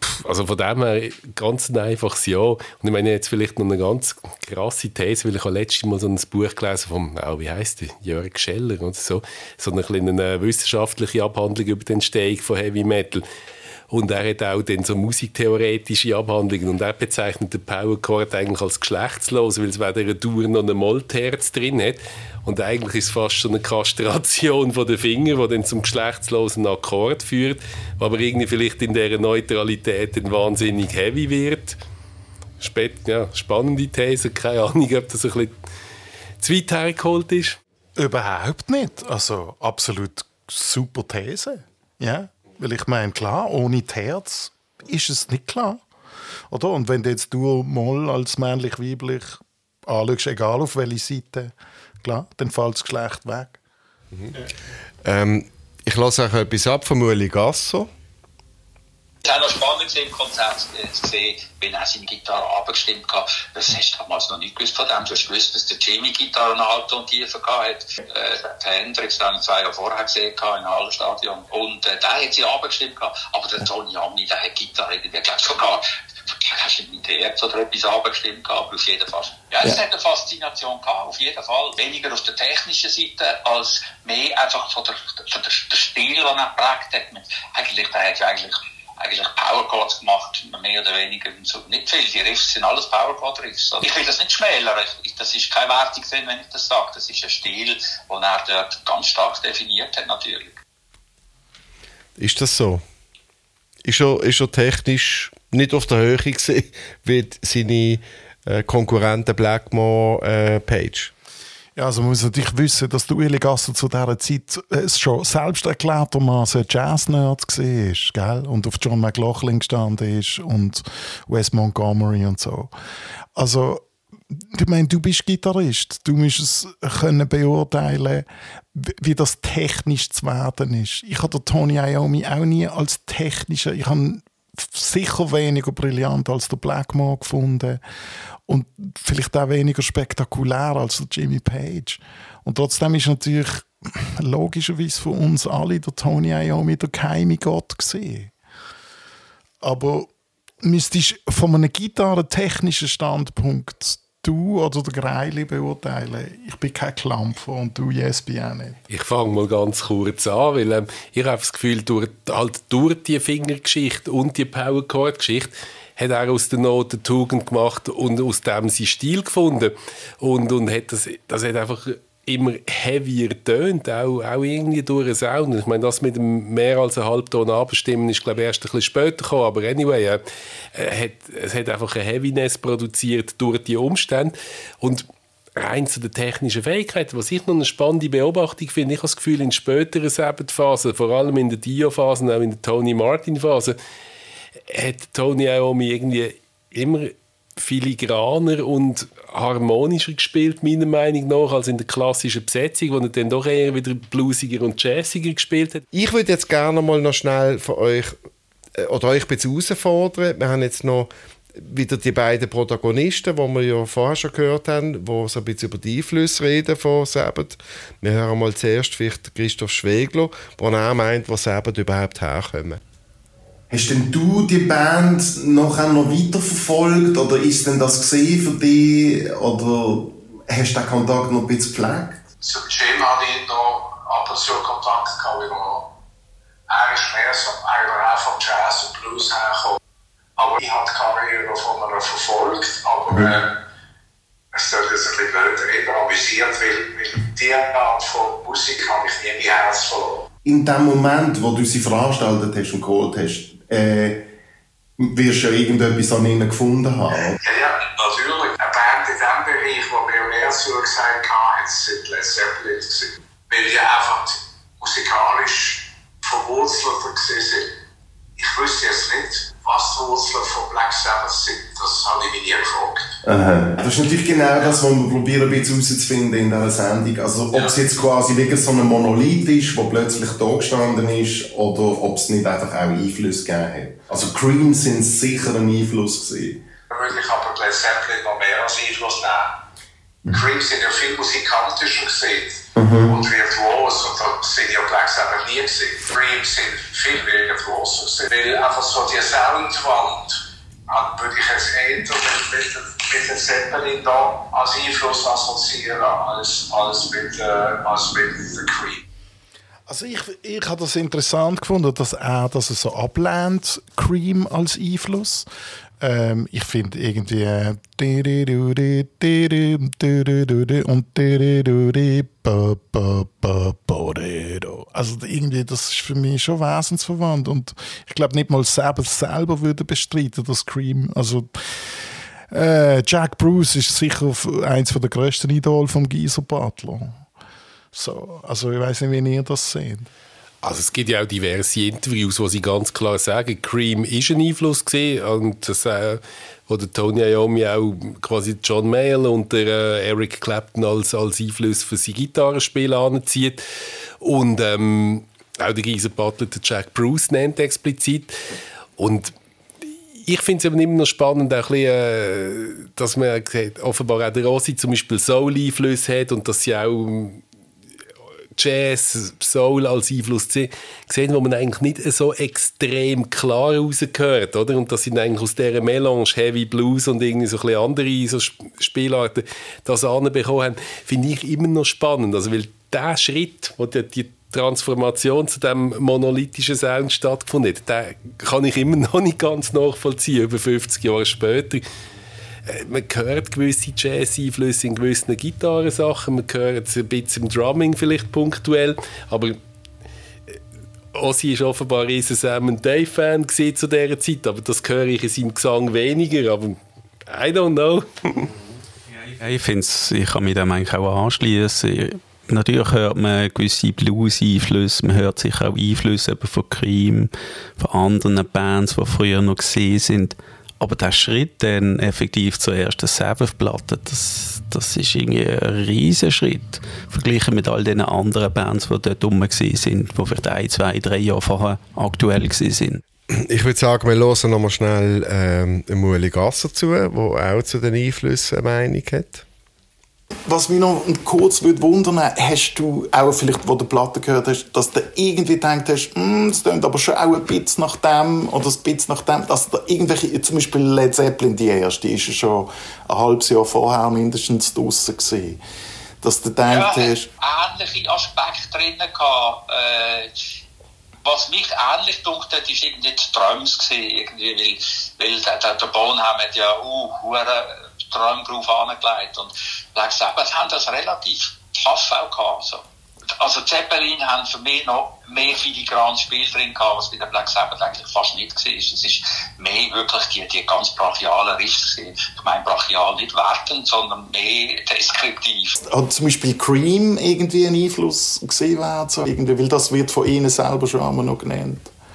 Also von dem her ganz ein einfaches Ja. Und ich meine jetzt vielleicht noch eine ganz krasse These, weil ich habe letztes Mal so ein Buch gelesen vom, oh, wie heisst der, Jörg Scheller oder so, so eine kleine wissenschaftliche Abhandlung über die Entstehung von Heavy Metal. Und er hat auch dann so musiktheoretische Abhandlungen und er bezeichnet den Powerchord eigentlich als geschlechtslos, weil es weder eine Dur noch ein Mollterz drin hat. Und eigentlich ist es fast schon eine Kastration von den Fingern, die dann zum geschlechtslosen Akkord führt, aber irgendwie vielleicht in dieser Neutralität dann wahnsinnig heavy wird. Spät, ja, spannende These, keine Ahnung, ob das ein bisschen zu weit hergeholt ist. Überhaupt nicht. Also absolut super These. Ja. Weil ich meine, klar, ohne Terz ist es nicht klar. Oder? Und wenn du jetzt du mal als männlich-weiblich anschaust, egal auf welche Seite, klar, dann fällt das Geschlecht weg. Mhm. Ähm, ich lasse auch etwas ab von Ueli Gasser. Es war auch noch spannend im Konzert zu sehen, wenn er seine Gitarre abgestimmt hat. Das hast du damals noch nicht gewusst von dem. Du hast gewusst, dass der Jimmy Gitarre einen Halbton tiefer hat. Äh, der Hendrix, den ich zwei Jahre vorher gesehen habe, im Hallenstadion. Und äh, der hat sie abgestimmt. Aber der Tony Iommi, der hat Gitarre irgendwie, ich glaube sogar, hast du mit Herz oder etwas abgestimmt gehabt, aber auf jeden Fall. Ja, es ja. hat eine Faszination gehabt, auf jeden Fall. Weniger auf der technischen Seite, als mehr einfach von der, von der, der Stil, den er geprägt hat. Eigentlich, der hat ja eigentlich eigentlich Powerchords gemacht, mehr oder weniger. So, nicht viel, die Riffs sind alles Powerchord-Riffs. Ich will das nicht schmälern, das ist keine Wertung, wenn ich das sage. Das ist ein Stil, den er dort ganz stark definiert hat, natürlich. Ist das so? Ist er, ist er technisch nicht auf der Höhe gewesen, wie seine äh, Konkurrenten Blackmore, äh, Page? Ja, also man muss natürlich wissen, dass der Ueli Gasser zu dieser Zeit es schon selbst erklärtermaßen Jazz-Nerd war, gell? Und auf John McLaughlin gestanden ist und Wes Montgomery und so. Also, ich meine, du bist Gitarrist, du musst es können beurteilen, wie das technisch zu werden ist. Ich habe den Tony Iommi auch nie als technischer, ich habe sicher weniger brillant als der Blackmore gefunden und vielleicht auch weniger spektakulär als der Jimmy Page. Und trotzdem ist natürlich logischerweise für uns alle der Tony Iommi der geheime Gott gewesen. Aber müsstest du von einem gitarrentechnischen Standpunkt du oder der Greili beurteilen? Ich bin kein Klampfer und du, Jesby, auch nicht. Ich fange mal ganz kurz an, weil ähm, ich habe das Gefühl, durch, halt durch die Fingergeschichte und die Powerchord-Geschichte hat er aus der Not eine Tugend gemacht und aus dem seinen Stil gefunden. Und, und hat das, das hat einfach immer heavier tönt, auch, auch irgendwie durch den Sound. Ich meine, das mit dem mehr als einen Halbton abstimmen ist, glaube ich, erst ein bisschen später gekommen, aber anyway, äh, hat, es hat einfach eine Heaviness produziert durch die Umstände. Und rein zu den technischen Fähigkeiten, was ich noch eine spannende Beobachtung finde, ich habe das Gefühl, in späteren Sabbath-Phasen, vor allem in der Dio-Phase, auch in der Tony Martin-Phase, hat Tony Iommi irgendwie immer filigraner und harmonischer gespielt, meiner Meinung nach, als in der klassischen Besetzung, wo er dann doch eher wieder bluesiger und jazziger gespielt hat. Ich würde jetzt gerne mal noch schnell von euch äh, oder euch ein bisschen herausfordern. Wir haben jetzt noch wieder die beiden Protagonisten, die wir ja vorher schon gehört haben, die so ein bisschen über die Einflüsse reden von Sabbath. Wir hören mal zuerst vielleicht Christoph Schwegler, der auch meint, wo Sabbath überhaupt herkommen. Hast denn du die Band nachher noch weiterverfolgt oder ist denn das gesehen für dich oder hast du den Kontakt noch ein bisschen gepflegt? Zu Jim hatte ich noch ab und zu Kontakt gehabt, weil er ist mehr so eigentlich auch vom Jazz und Blues hergekommen. Aber ich habe die Karriere von mir verfolgt, aber mhm. äh, es tut jetzt ein bisschen blöd reden, amüsiert, weil, weil diese Art von Musik habe ich nie mein Herz verloren. In dem Moment, wo du sie veranstaltet hast und geholt hast, äh, wirst du ja irgendetwas an ihnen gefunden haben. Ja, ja, natürlich. Eine Band in diesem Bereich, die mir am ersten gesagt hat, sind Led Zeppelin gewesen. Weil die einfach musikalisch verwurzelt sind. Ich wüsste jetzt nicht, was die Wurzeln von Black Sabbath sind. Das habe ich mich nie gefragt. Aha. Das ist natürlich genau das, was wir probieren, ein bisschen herauszufinden in dieser Sendung. Also, ob ja. es jetzt quasi wirklich so ein Monolith ist, der plötzlich da gestanden ist, oder ob es nicht einfach auch Einfluss gegeben hat. Also, Cream sind sicher ein Einfluss gewesen. Da würde ich aber Led Zeppelin noch mehr als Einfluss nehmen. Mhm. Cream sind ja viel musikantischer gesehen mhm. und virtuos, und da sind ja Black Sabbath einfach nie gesehen. Cream sind viel weniger grosser gewesen. Weil einfach so die Soundwand würde ich jetzt eher mit, mit, mit den Zeppelin da als Einfluss assoziieren, als, als mit, äh, als mit der Cream. Also ich, ich habe das interessant gefunden, dass er das so ablehnt, Cream als Einfluss. Ähm, ich finde irgendwie äh, und also irgendwie, das ist für mich schon wesensverwandt und ich glaube nicht mal selber selber würde bestreiten, das Cream. Also äh, Jack Bruce ist sicher eins der grössten Idole von Geezer Butler. So, also ich weiss nicht, wie ihr das seht. Also es gibt ja auch diverse Interviews, wo sie ganz klar sagen, Cream ist ein Einfluss gewesen und das, äh, wo der Tony Iommi auch quasi John Mayall und der äh, Eric Clapton als, als Einfluss für sein Gitarrenspiel anzieht und ähm, auch der Geezer Butler der Jack Bruce nennt explizit und ich finde es eben immer noch spannend, auch ein bisschen, äh, dass man offenbar auch der Rossi zum Beispiel Soul-Einflüsse hat und dass sie auch Jazz, Soul als Einfluss gesehen, wo man eigentlich nicht so extrem klar rausgehört, oder? Und dass sie eigentlich aus dieser Melange Heavy Blues und irgendwie so ein bisschen andere so Spielarten das anbekommen haben, finde ich immer noch spannend. Also, weil der Schritt, wo die, die Transformation zu diesem monolithischen Sound stattgefunden hat, den kann ich immer noch nicht ganz nachvollziehen, über fünfzig Jahre später. Man hört gewisse Jazz-Einflüsse in gewissen Gitarrensachen, man hört es ein bisschen im Drumming vielleicht punktuell, aber Ozzy war offenbar ein riesen Sam and Dave-Fan zu dieser Zeit, aber das höre ich in seinem Gesang weniger, aber I don't know. Ja, ich finde es, ich kann mich dem eigentlich auch anschließen. Natürlich hört man gewisse Blues-Einflüsse, man hört sicher auch Einflüsse von Cream, von anderen Bands, die früher noch gesehen sind. Aber der Schritt dann effektiv zur ersten Sabbath-Platte, das, das ist irgendwie ein riesen Schritt. Verglichen mit all den anderen Bands, die dort rum sind, die vielleicht ein, zwei, drei Jahre vorher aktuell sind. Ich würde sagen, wir hören noch mal schnell ähm, Muli Gasser zu, der auch zu den Einflüssen eine Meinung hat. Was mich noch kurz würde wundern, hast du auch vielleicht, wo du die Platte gehört hast, dass du irgendwie gedacht hast, es klingt aber schon auch ein bisschen nach dem oder ein bisschen nach dem, dass da irgendwelche, zum Beispiel Led Zeppelin, die erste, ist ja schon ein halbes Jahr vorher mindestens draussen gewesen. Dass du gedacht ja, hast... ähnliche Aspekte drin gehabt. Äh, was mich ähnlich gedacht hat, ist irgendwie die Drums gewesen, irgendwie, weil, weil der, der, der Bonham hat ja uh, Drumgroove angelegt und Black Sabbath haben das relativ tough auch gehabt. So. Also Zeppelin haben für mich noch mehr filigranes Spiel drin gehabt, was bei der Black Sabbath eigentlich fast nicht war. Es ist mehr wirklich die, die ganz brachialen Riffs gewesen. Ich meine brachial nicht wertend, sondern mehr deskriptiv. Hat zum Beispiel Cream irgendwie einen Einfluss gesehen werden? So irgendwie, weil das wird von ihnen selber schon einmal noch genannt.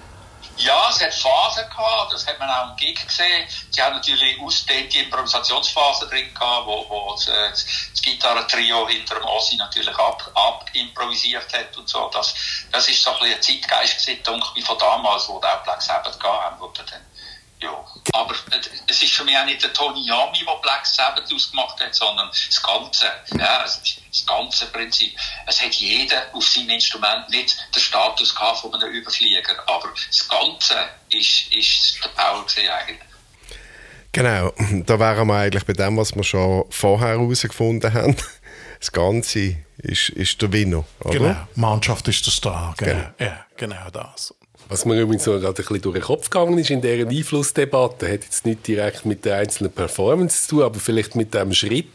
Ja, es hat Phasen gehabt, das hat man auch im Gig gesehen. Sie haben natürlich ausgedehnte Improvisationsphase drin gehabt, wo, wo das, das Gitarrentrio hinter dem Ozzy natürlich ab, ab improvisiert hat und so. Das, das ist so ein bisschen ein Zeitgeist gewesen, denke ich, von damals, wo auch Black Sabbath gehabt haben, wo dann, ja. Aber es ist für mich auch nicht der Tony Iommi, der Black Sabbath ausgemacht hat, sondern das Ganze, ja, das ganze Prinzip. Es hat jeder auf seinem Instrument nicht den Status gehabt von einem Überflieger, aber das Ganze ist, ist der Power gewesen eigentlich. Genau, da wären wir eigentlich bei dem, was wir schon vorher herausgefunden haben. Das Ganze ist, ist der Winner, oder? Genau, Mannschaft ist der Star, genau. Genau. Ja, genau das. Was mir übrigens so gerade ein bisschen durch den Kopf gegangen ist in dieser Einflussdebatte, hat jetzt nicht direkt mit der einzelnen Performance zu tun, aber vielleicht mit dem Schritt.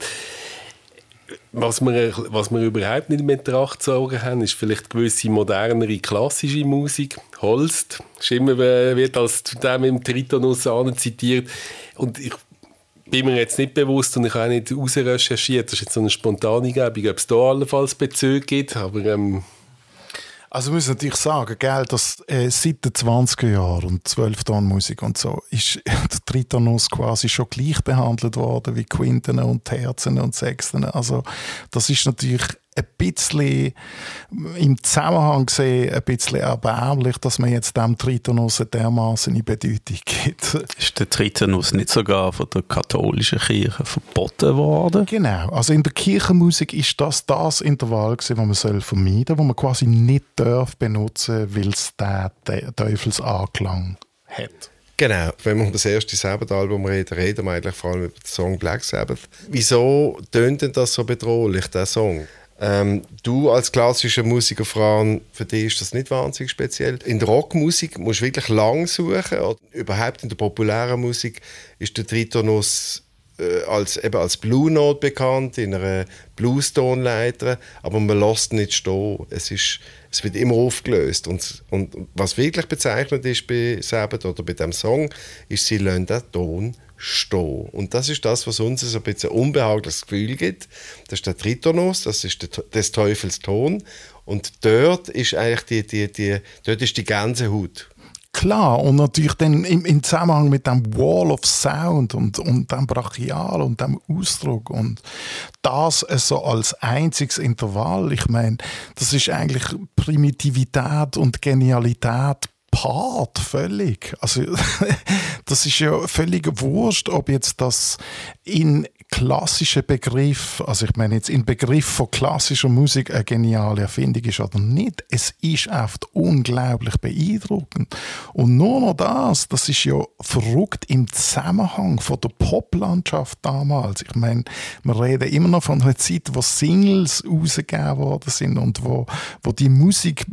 Was wir, was wir überhaupt nicht in Betracht gezogen haben, ist vielleicht gewisse modernere klassische Musik. Holst, immer wird als dem im Tritonus zitiert. Und ich bin mir jetzt nicht bewusst und ich habe auch nicht rausrecherchiert, das ist jetzt so eine spontane Gebung, ob es da allenfalls Bezüge gibt, aber... Ähm Also wir müssen natürlich sagen, gell, dass äh, seit den zwanziger Jahren und zwölf-Ton-Musik und so ist der Tritonus quasi schon gleich behandelt worden wie Quinten und Terzen und Sechsten. Also das ist natürlich ein bisschen im Zusammenhang gesehen ein bisschen erbärmlich, dass man jetzt dem Tritonus dermaßen in Bedeutung gibt. Ist der Tritonus nicht sogar von der katholischen Kirche verboten worden? Genau. Also in der Kirchenmusik ist das das Intervall gewesen, das man soll vermeiden soll, das man quasi nicht darf benutzen, weil es den Teufelsanklang hat. Genau, wenn wir um das erste Sabbath-Album reden, reden wir eigentlich vor allem über den Song Black Sabbath. Wieso tönt denn das so bedrohlich, der Song? Ähm, du als klassischer Musiker, Fran, für dich ist das nicht wahnsinnig speziell. In der Rockmusik musst du wirklich lang suchen. Oder überhaupt in der populären Musik ist der Tritonus äh, als, eben als Blue Note bekannt, in einer Blues-Tonleiter, aber man lässt nicht stehen. Es, ist, es wird immer aufgelöst. Und, und was wirklich bezeichnet ist bei Sabbath oder bei diesem Song, ist, sie lassen den Ton stehen. Und das ist das, was uns so ein bisschen ein unbehagliches Gefühl gibt. Das ist der Tritonus, das ist der, des Teufels Ton. Und dort ist eigentlich die, die, die, dort ist die Gänsehaut. Klar, und natürlich dann im, im Zusammenhang mit dem Wall of Sound und, und dem Brachial und dem Ausdruck und das so als einziges Intervall. Ich meine, das ist eigentlich Primitivität und Genialität Part, völlig. Also, das ist ja völlig wurscht, ob jetzt das in klassischen Begriff, also ich meine jetzt in Begriff von klassischer Musik eine geniale Erfindung ist oder nicht. Es ist oft unglaublich beeindruckend. Und nur noch das, das ist ja verrückt im Zusammenhang von der Poplandschaft damals. Ich meine, wir reden immer noch von einer Zeit, wo Singles rausgegeben worden sind und wo, wo die Musik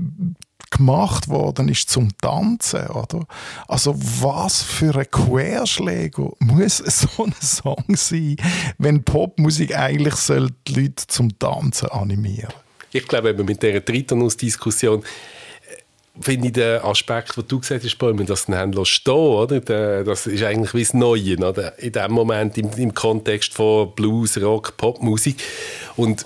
gemacht worden ist zum Tanzen, oder? Also was für ein Querschläger muss so ein Song sein, wenn Popmusik eigentlich soll die Leute zum Tanzen animieren? Ich glaube eben mit dieser Tritonus-Diskussion finde ich den Aspekt, den du gesagt hast, Paul, dass den haben stehen, oder? Das ist eigentlich wie das Neue, oder? In diesem Moment im, im Kontext von Blues, Rock, Popmusik. Und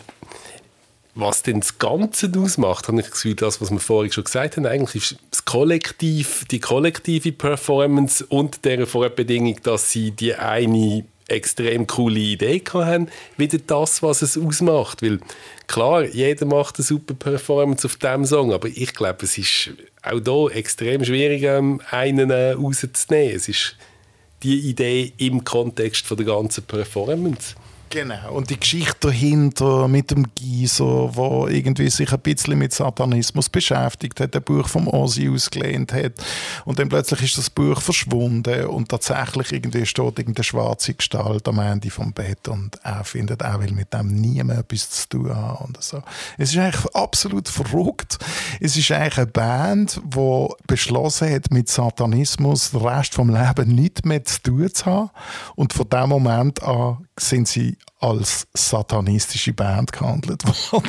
was denn das Ganze ausmacht, habe ich das Gefühl, das, was wir vorhin schon gesagt haben, eigentlich ist das Kollektiv, die kollektive Performance und deren Vorbedingung, dass sie die eine extrem coole Idee hatten, wieder das, was es ausmacht. Weil klar, jeder macht eine super Performance auf diesem Song, aber ich glaube, es ist auch hier extrem schwierig, einen rauszunehmen. Es ist die Idee im Kontext von der ganzen Performance. Genau, und die Geschichte dahinter mit dem Gieser, der irgendwie sich ein bisschen mit Satanismus beschäftigt hat, ein Buch vom Ozzy ausgelehnt hat und dann plötzlich ist das Buch verschwunden und tatsächlich irgendwie steht irgendeine schwarze Gestalt am Ende vom Bett und er findet, er will mit dem niemand etwas zu tun haben und so. Es ist eigentlich absolut verrückt. Es ist eigentlich eine Band, die beschlossen hat, mit Satanismus den Rest vom Leben nicht mehr zu tun zu haben und von dem Moment an sind sie als satanistische Band gehandelt worden.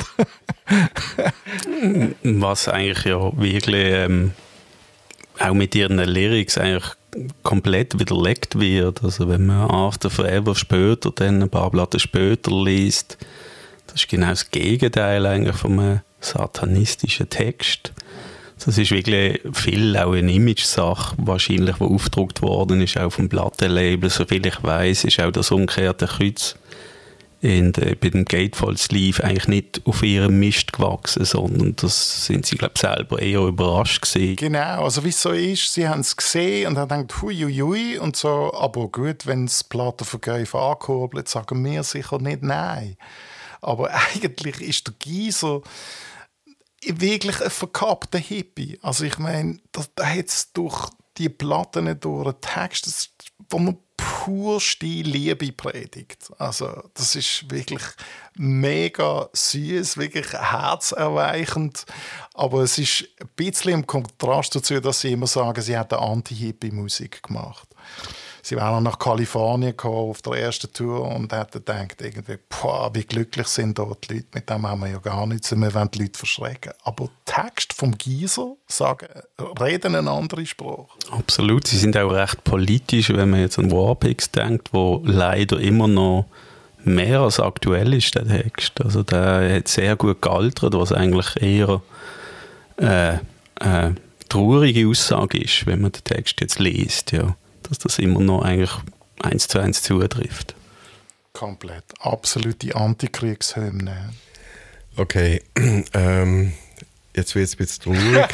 Was eigentlich ja wirklich ähm, auch mit ihren Lyrics eigentlich komplett widerlegt wird. Also wenn man After Forever später, dann ein paar Platten später liest, das ist genau das Gegenteil eigentlich von einem satanistischen Text. Das ist wirklich viel auch eine Image-Sache, wahrscheinlich, die aufgedruckt worden ist, auch vom Plattenlabel. Soviel ich weiss, ist auch das umgekehrte Kreuz in der, bei dem Gatefold Sleeve eigentlich nicht auf ihrem Mist gewachsen, sondern das sind sie, glaube ich, selber eher überrascht gewesen. Genau, also wie es so ist, sie haben es gesehen und haben gedacht, huiuiui und so, aber gut, wenn das Plattenverkäufer ankurbelt, sagen wir sicher nicht nein. Aber eigentlich ist der Gieser wirklich ein verkappter Hippie. Also ich meine, da, da hat es durch die Platten, durch den Text, wo man purste Liebe predigt. Also das ist wirklich mega süß, wirklich herzerweichend. Aber es ist ein bisschen im Kontrast dazu, dass sie immer sagen, sie hätten Anti-Hippie-Musik gemacht. Sie waren nach Kalifornien gekommen auf der ersten Tour und hätten gedacht, irgendwie, boah, wie glücklich sind dort die Leute, mit dem haben wir ja gar nichts, wir wollen die Leute verschrecken. Aber Text vom Gieser sagen, reden einen anderen Sprache. Absolut, sie sind auch recht politisch, wenn man jetzt an Warpix denkt, wo leider immer noch mehr als aktuell ist, der Text. Also der hat sehr gut gealtert, was eigentlich eher äh, äh, traurige Aussage ist, wenn man den Text jetzt liest, ja. Dass das immer noch eigentlich eins zu eins zutrifft. Komplett. Absolute Antikriegshymne. Okay, ähm, jetzt wird es ein bisschen traurig.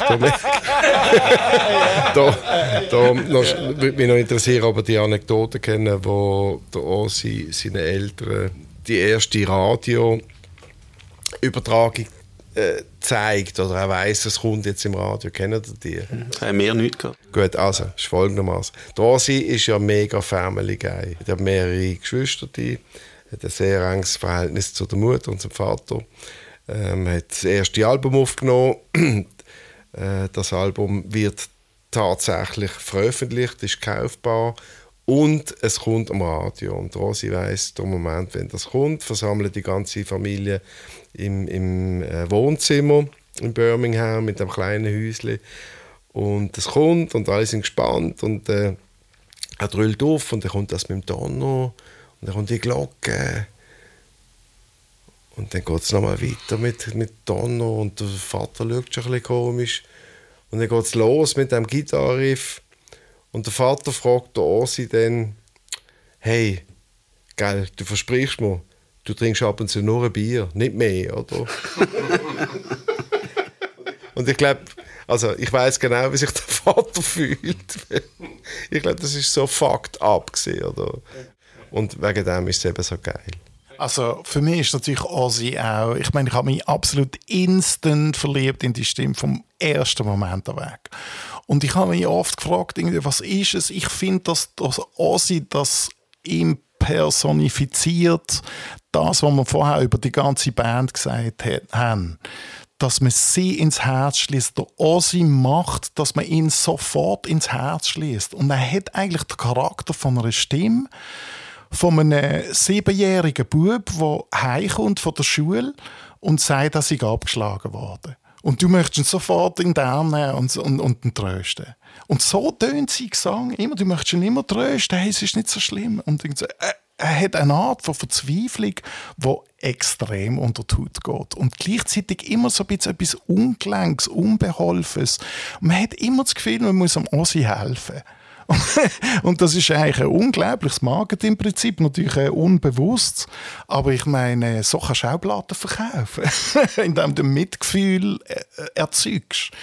da da noch, würde mich noch interessieren, ob ihr die Anekdote kennen, wo der Ossi seinen Eltern die erste Radioübertragung äh, zeigt oder er weiss, es kommt jetzt im Radio. Kennen ihr die? Das haben wir nicht gehabt. Gut, also, es ist folgendermaßen. Der Ossi ist ja mega Family Guy. Er hat mehrere Geschwister, die hat ein sehr enges Verhältnis zu der Mutter und zum Vater. Ähm, hat das erste Album aufgenommen. äh, das Album wird tatsächlich veröffentlicht, ist kaufbar und es kommt am Radio. Und Rosi weiss, der Moment, wenn das kommt, versammelt die ganze Familie im, im äh, Wohnzimmer in Birmingham mit einem kleinen Häuschen. Und es kommt und alle sind gespannt und äh, er drüllt auf und dann kommt das mit dem Donner und dann kommt die Glocke. Und dann geht es nochmal weiter mit, mit Donner und der Vater schaut schon ein bisschen komisch. Und dann geht es los mit dem Gitarriff. Und der Vater fragt der Ossi dann, hey, gell, du versprichst mir, du trinkst ab und zu nur ein Bier, nicht mehr, oder? Und ich glaube, also ich weiss genau, wie sich der Vater fühlt. Ich glaube, das ist so fucked up gewesen, oder? Und wegen dem ist es eben so geil. Also für mich ist natürlich Ozzy auch, ich meine, ich habe mich absolut instant verliebt in die Stimme vom ersten Moment weg. Und ich habe mich oft gefragt, irgendwie, was ist es? Ich finde, dass, dass Ozzy das ihm personifiziert, das, was wir vorher über die ganze Band gesagt haben, dass man sie ins Herz schließt. Der Ozzy macht, dass man ihn sofort ins Herz schließt. Und er hat eigentlich den Charakter von einer Stimme, von einem siebenjährigen Bub, der heimkommt von der Schule und sagt, dass ich abgeschlagen wurde. Und du möchtest ihn sofort in den Arm nehmen und, und, und ihn trösten. Und so tönt sein Gesang immer. Du möchtest ihn immer trösten. Hey, es ist nicht so schlimm. Und er, er hat eine Art von Verzweiflung, die extrem unter die Haut geht. Und gleichzeitig immer so ein bisschen etwas Ungelenkes, Unbeholfenes. Man hat immer das Gefühl, man muss dem Ozzy helfen. Und das ist eigentlich ein unglaubliches Marketingprinzip, natürlich unbewusst, aber ich meine, so kannst du auch Platten verkaufen, indem du Mitgefühl erzeugst.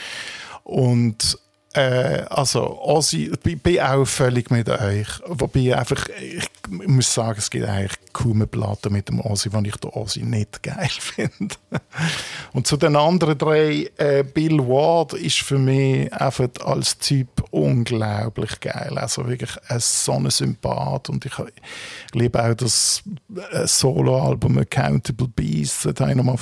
Und äh, also Ozzy, ich bin auch völlig mit euch, wobei einfach, ich muss sagen, es gibt eigentlich kaum eine Platte mit dem Ozzy, die ich den Ozzy nicht geil finde. Und zu den anderen drei, äh, Bill Ward ist für mich einfach als Typ unglaublich geil. Also wirklich ein, so ein Sympath. Und ich, ich liebe auch das Soloalbum Accountable Beast. Da habe ich nochmal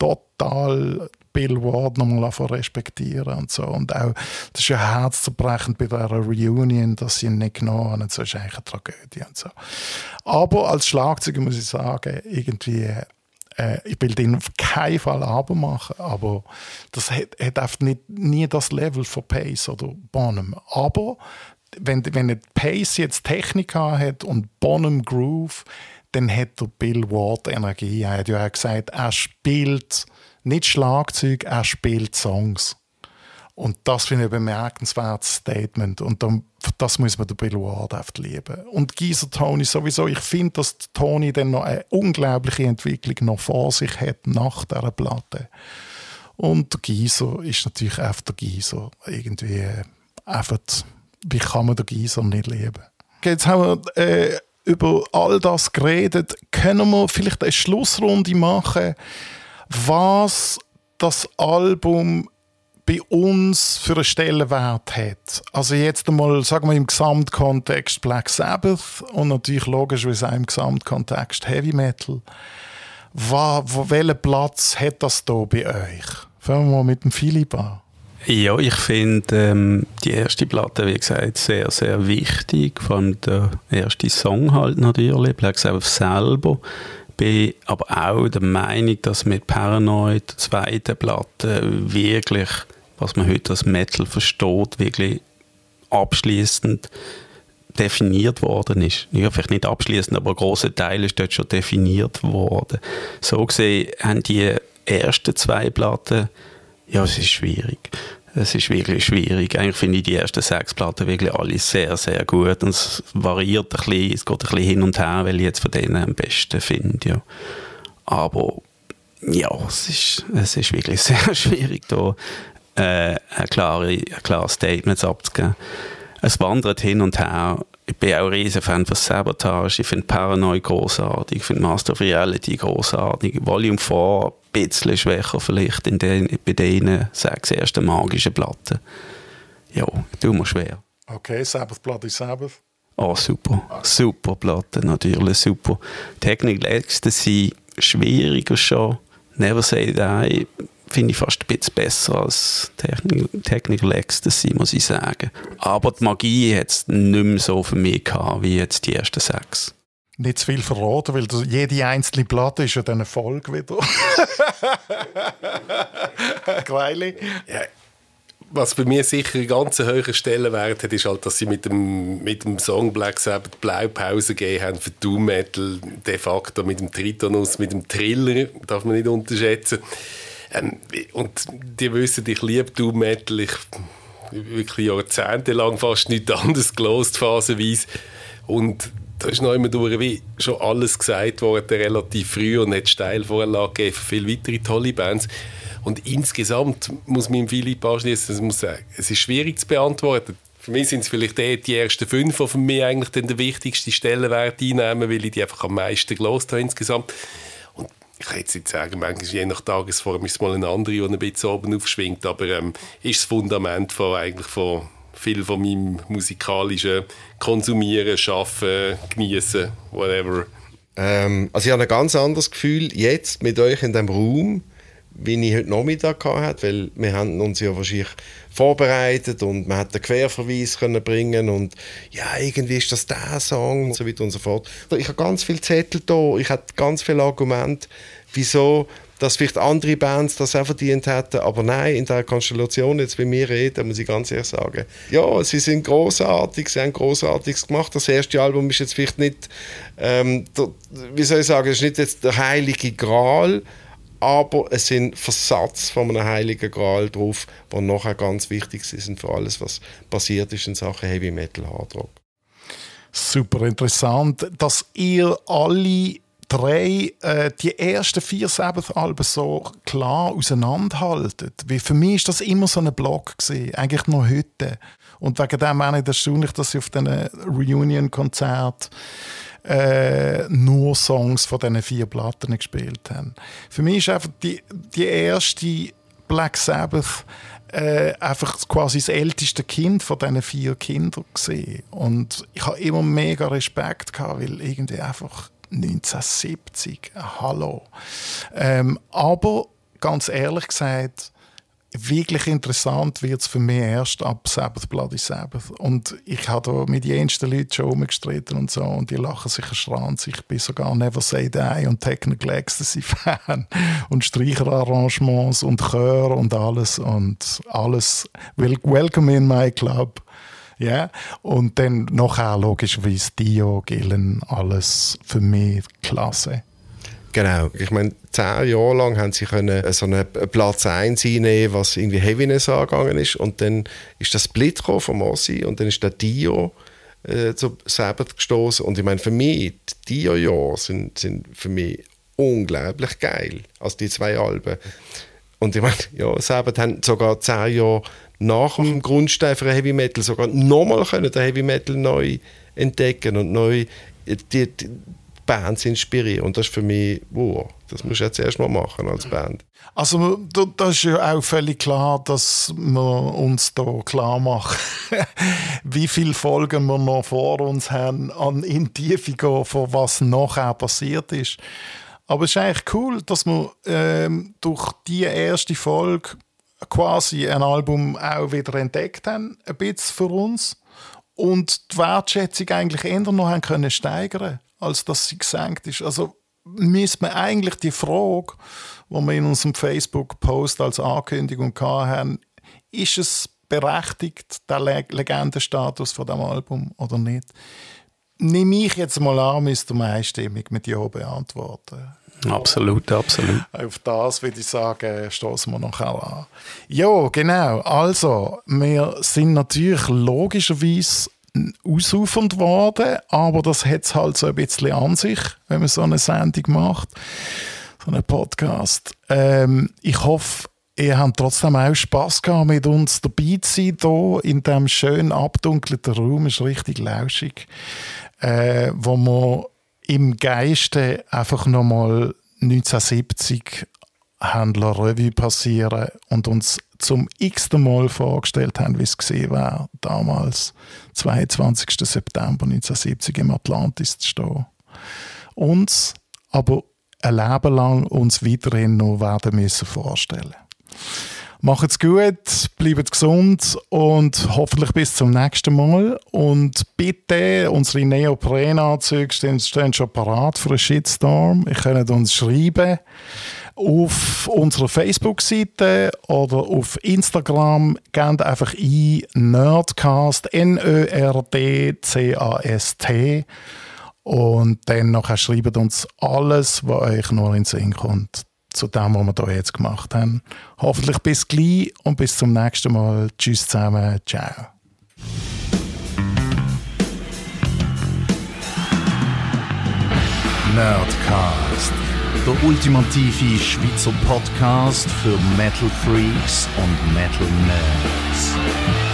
total Bill Ward nochmal respektieren und so. Und auch, das ist ja herzzerbrechend bei dieser Reunion, dass sie ihn nicht genommen haben. So ist eigentlich eine Tragödie und so. Aber als Schlagzeuger muss ich sagen, irgendwie, äh, ich will den auf keinen Fall abmachen, aber das hat, hat einfach nicht, nie das Level von Pace oder Bonham. Aber wenn, wenn Pace jetzt Technik hat und Bonham Groove, dann hat der Bill Ward Energie. Er hat ja auch gesagt, er spielt nicht Schlagzeug, er spielt Songs. Und das finde ich ein bemerkenswertes Statement. Und dann, das muss man den Bill Ward oft lieben. Und Geezer Tony sowieso. Ich finde, dass Tony dann noch eine unglaubliche Entwicklung noch vor sich hat nach dieser Platte. Und der Geezer ist natürlich auch der Geezer. Irgendwie einfach, wie kann man den Geezer nicht lieben? Jetzt haben wir äh, über all das geredet. Können wir vielleicht eine Schlussrunde machen, was das Album bei uns für einen Stellenwert hat. Also jetzt einmal, sagen wir im Gesamtkontext Black Sabbath und natürlich logischerweise auch im Gesamtkontext Heavy Metal. Wa, wo, welchen Platz hat das da bei euch? Fangen wir mal mit dem Philipp an. Ja, ich finde ähm, die erste Platte, wie gesagt, sehr, sehr wichtig. Vor allem der erste Song halt natürlich, Black Sabbath selber. Bin aber auch der Meinung, dass mit Paranoid, der zweiten Platte, wirklich, was man heute als Metal versteht, wirklich abschließend definiert worden ist. Ja, vielleicht nicht abschließend, aber ein grosser Teil ist dort schon definiert worden. So gesehen haben die ersten zwei Platten, ja, es ist schwierig. Es ist wirklich schwierig. Eigentlich finde ich die ersten sechs Platten wirklich alle sehr, sehr gut. Und es variiert ein bisschen, es geht ein bisschen hin und her, weil ich jetzt von denen am besten finde. Ja. Aber Ja, es ist, es ist wirklich sehr schwierig, da äh, ein, klare, ein klares Statement abzugeben. Es wandert hin und her. Ich bin auch ein riesen Fan von Sabotage. Ich finde Paranoid großartig. Ich finde Master of Reality großartig. Volume vier ein bisschen schwächer vielleicht in den, bei denen sechs ersten magischen Platten. Ja, tut mir schwer. Okay, Sabbath Bloody Sabbath. Oh, super. Super Platte, natürlich super. Technical Ecstasy, schwieriger schon. Never Say Die finde ich fast ein bisschen besser als Technical Ecstasy, muss ich sagen. Aber die Magie hat es nicht mehr so für mich gehabt, wie jetzt die ersten sechs. Nicht zu viel verraten, weil das, jede einzelne Platte ist ja dann eine Folge wieder. Greili? Ja, was bei mir sicher einen ganz hohen Stellenwert hat, ist halt, dass sie mit dem, mit dem Song Black Sabbath Blaupause gegeben haben für Doom Metal, de facto mit dem Tritonus, mit dem Triller, darf man nicht unterschätzen. Ähm, und die wissen, ich liebe Doom Metal, ich wirklich jahrzehntelang fast nichts anderes gelost, phasenweise. Und da ist noch immer durch, wie schon alles gesagt worden, relativ früh, und hat Steilvorlage gegeben für viele weitere tolle Bands. Und insgesamt muss man Philipp anschließen, ich muss sagen, es ist schwierig zu beantworten. Für mich sind es vielleicht die, die ersten fünf, die für mich eigentlich den wichtigsten Stellenwert einnehmen, weil ich die einfach am meisten gelost habe insgesamt. Und ich kann jetzt nicht sagen, manchmal je nach Tagesform ist es mal eine andere, die ein bisschen oben aufschwingt, aber ähm, ist das Fundament von, eigentlich von viel von meinem musikalischen Konsumieren, Schaffen, Genießen, whatever. Ähm, also ich habe ein ganz anderes Gefühl jetzt mit euch in diesem Raum, wie ich heute Nachmittag hatte, weil wir haben uns ja wahrscheinlich vorbereitet und man hat den Querverweis können bringen und ja, irgendwie ist das der Song und so weiter und so fort. Ich habe ganz viele Zettel da, ich habe ganz viele Argumente, wieso dass vielleicht andere Bands das auch verdient hätten, aber nein, in der Konstellation, jetzt bei mir reden, muss ich ganz ehrlich sagen, ja, sie sind großartig, sie haben Großartiges gemacht. Das erste Album ist jetzt vielleicht nicht, ähm, der, wie soll ich sagen, es ist nicht jetzt der heilige Gral, aber es sind Versatz von einem heiligen Gral drauf, die nachher ganz wichtig sind für alles, was passiert ist in Sachen Heavy Metal, Hard Rock. Super interessant, dass ihr alle drei äh, die ersten vier Sabbath-Alben so klar auseinanderhalten. Weil für mich war das immer so ein Block gewesen, eigentlich noch heute. Und wegen dem auch nicht erstaunlich, dass sie auf diesen Reunion-Konzerten äh, nur Songs von diesen vier Platten gespielt haben. Für mich ist einfach die, die erste Black Sabbath äh, einfach quasi das älteste Kind von diesen vier Kindern gesehen. Und ich habe immer mega Respekt gehabt, weil irgendwie einfach neunzehnhundertsiebzig, hallo. Ähm, aber ganz ehrlich gesagt, wirklich interessant wird es für mich erst ab Sabbath Bloody Sabbath. Und ich habe da mit jensten Leuten schon rumgestritten und so, und die lachen sich einen Schranz. Ich bin sogar Never Say Die und Technical Ecstasy Fan und Streicherarrangements und Chör und alles und alles. Welcome in my club. Ja, yeah. Und dann nachher logischerweise Dio, Gillen, alles für mich klasse. Genau, ich meine, zehn Jahre lang haben sie können so einen Platz eins einnehmen, was irgendwie Heaviness angegangen ist, und dann ist das Split vom Ozzy und dann ist der Dio äh, zu Sabbath gestoßen, und ich meine, für mich, die Dio-Jahre sind, sind für mich unglaublich geil, als die zwei Alben. Und ich meine, ja, Sabbath haben sogar zehn Jahre nach dem Grundstein für Heavy Metal sogar nochmal können den Heavy Metal neu entdecken und neu die, die Bands inspirieren. Und das ist für mich, wow, das musst du jetzt erst mal machen als Band. Also das ist ja auch völlig klar, dass wir uns da klar machen, wie viele Folgen wir noch vor uns haben, an in die Tiefe gehen, von was nachher passiert ist. Aber es ist eigentlich cool, dass wir ähm, durch die erste Folge quasi ein Album auch wieder entdeckt haben, ein bisschen für uns, und die Wertschätzung eigentlich eher noch haben können steigern, als dass sie gesenkt ist. Also müsste man eigentlich die Frage, die wir in unserem Facebook-Post als Ankündigung hatten, ist es berechtigt, der Legendenstatus von dem Album oder nicht? Nehme ich jetzt mal an, müsste man einstimmig mit Ja beantworten. Absolut, absolut. Auf das würde ich sagen, stoßen wir noch auch an. Ja, genau. Also, wir sind natürlich logischerweise ausufernd worden, aber das hat es halt so ein bisschen an sich, wenn man so eine Sendung macht. so einen Podcast. Ähm, ich hoffe, ihr habt trotzdem auch Spass gehabt, mit uns dabei zu sein, hier in diesem schön abdunkelten Raum. Es ist richtig lauschig, äh, wo wir im Geiste einfach nochmal neunzehnhundertsiebzig haben Revue passieren und uns zum x-ten Mal vorgestellt haben, wie es gesehen war, damals, zweiundzwanzigsten September neunzehnhundertsiebzig im Atlantis zu stehen. Uns aber ein Leben lang uns weiterhin noch werden müssen vorstellen. Macht's gut, bleibt gesund und hoffentlich bis zum nächsten Mal. Und bitte, unsere Neoprenanzüge stehen, stehen schon parat für einen Shitstorm. Ihr könnt uns schreiben auf unserer Facebook-Seite oder auf Instagram. Gebt einfach ein Nerdcast, N Ö R D C A S T. Und dann nachher schreibt uns alles, was euch nur in den Sinn kommt, zu dem, was wir hier jetzt gemacht haben. Hoffentlich bis gleich und bis zum nächsten Mal. Tschüss zusammen. Ciao. Nerdcast, der ultimative Schweizer Podcast für Metal Freaks und Metal Nerds.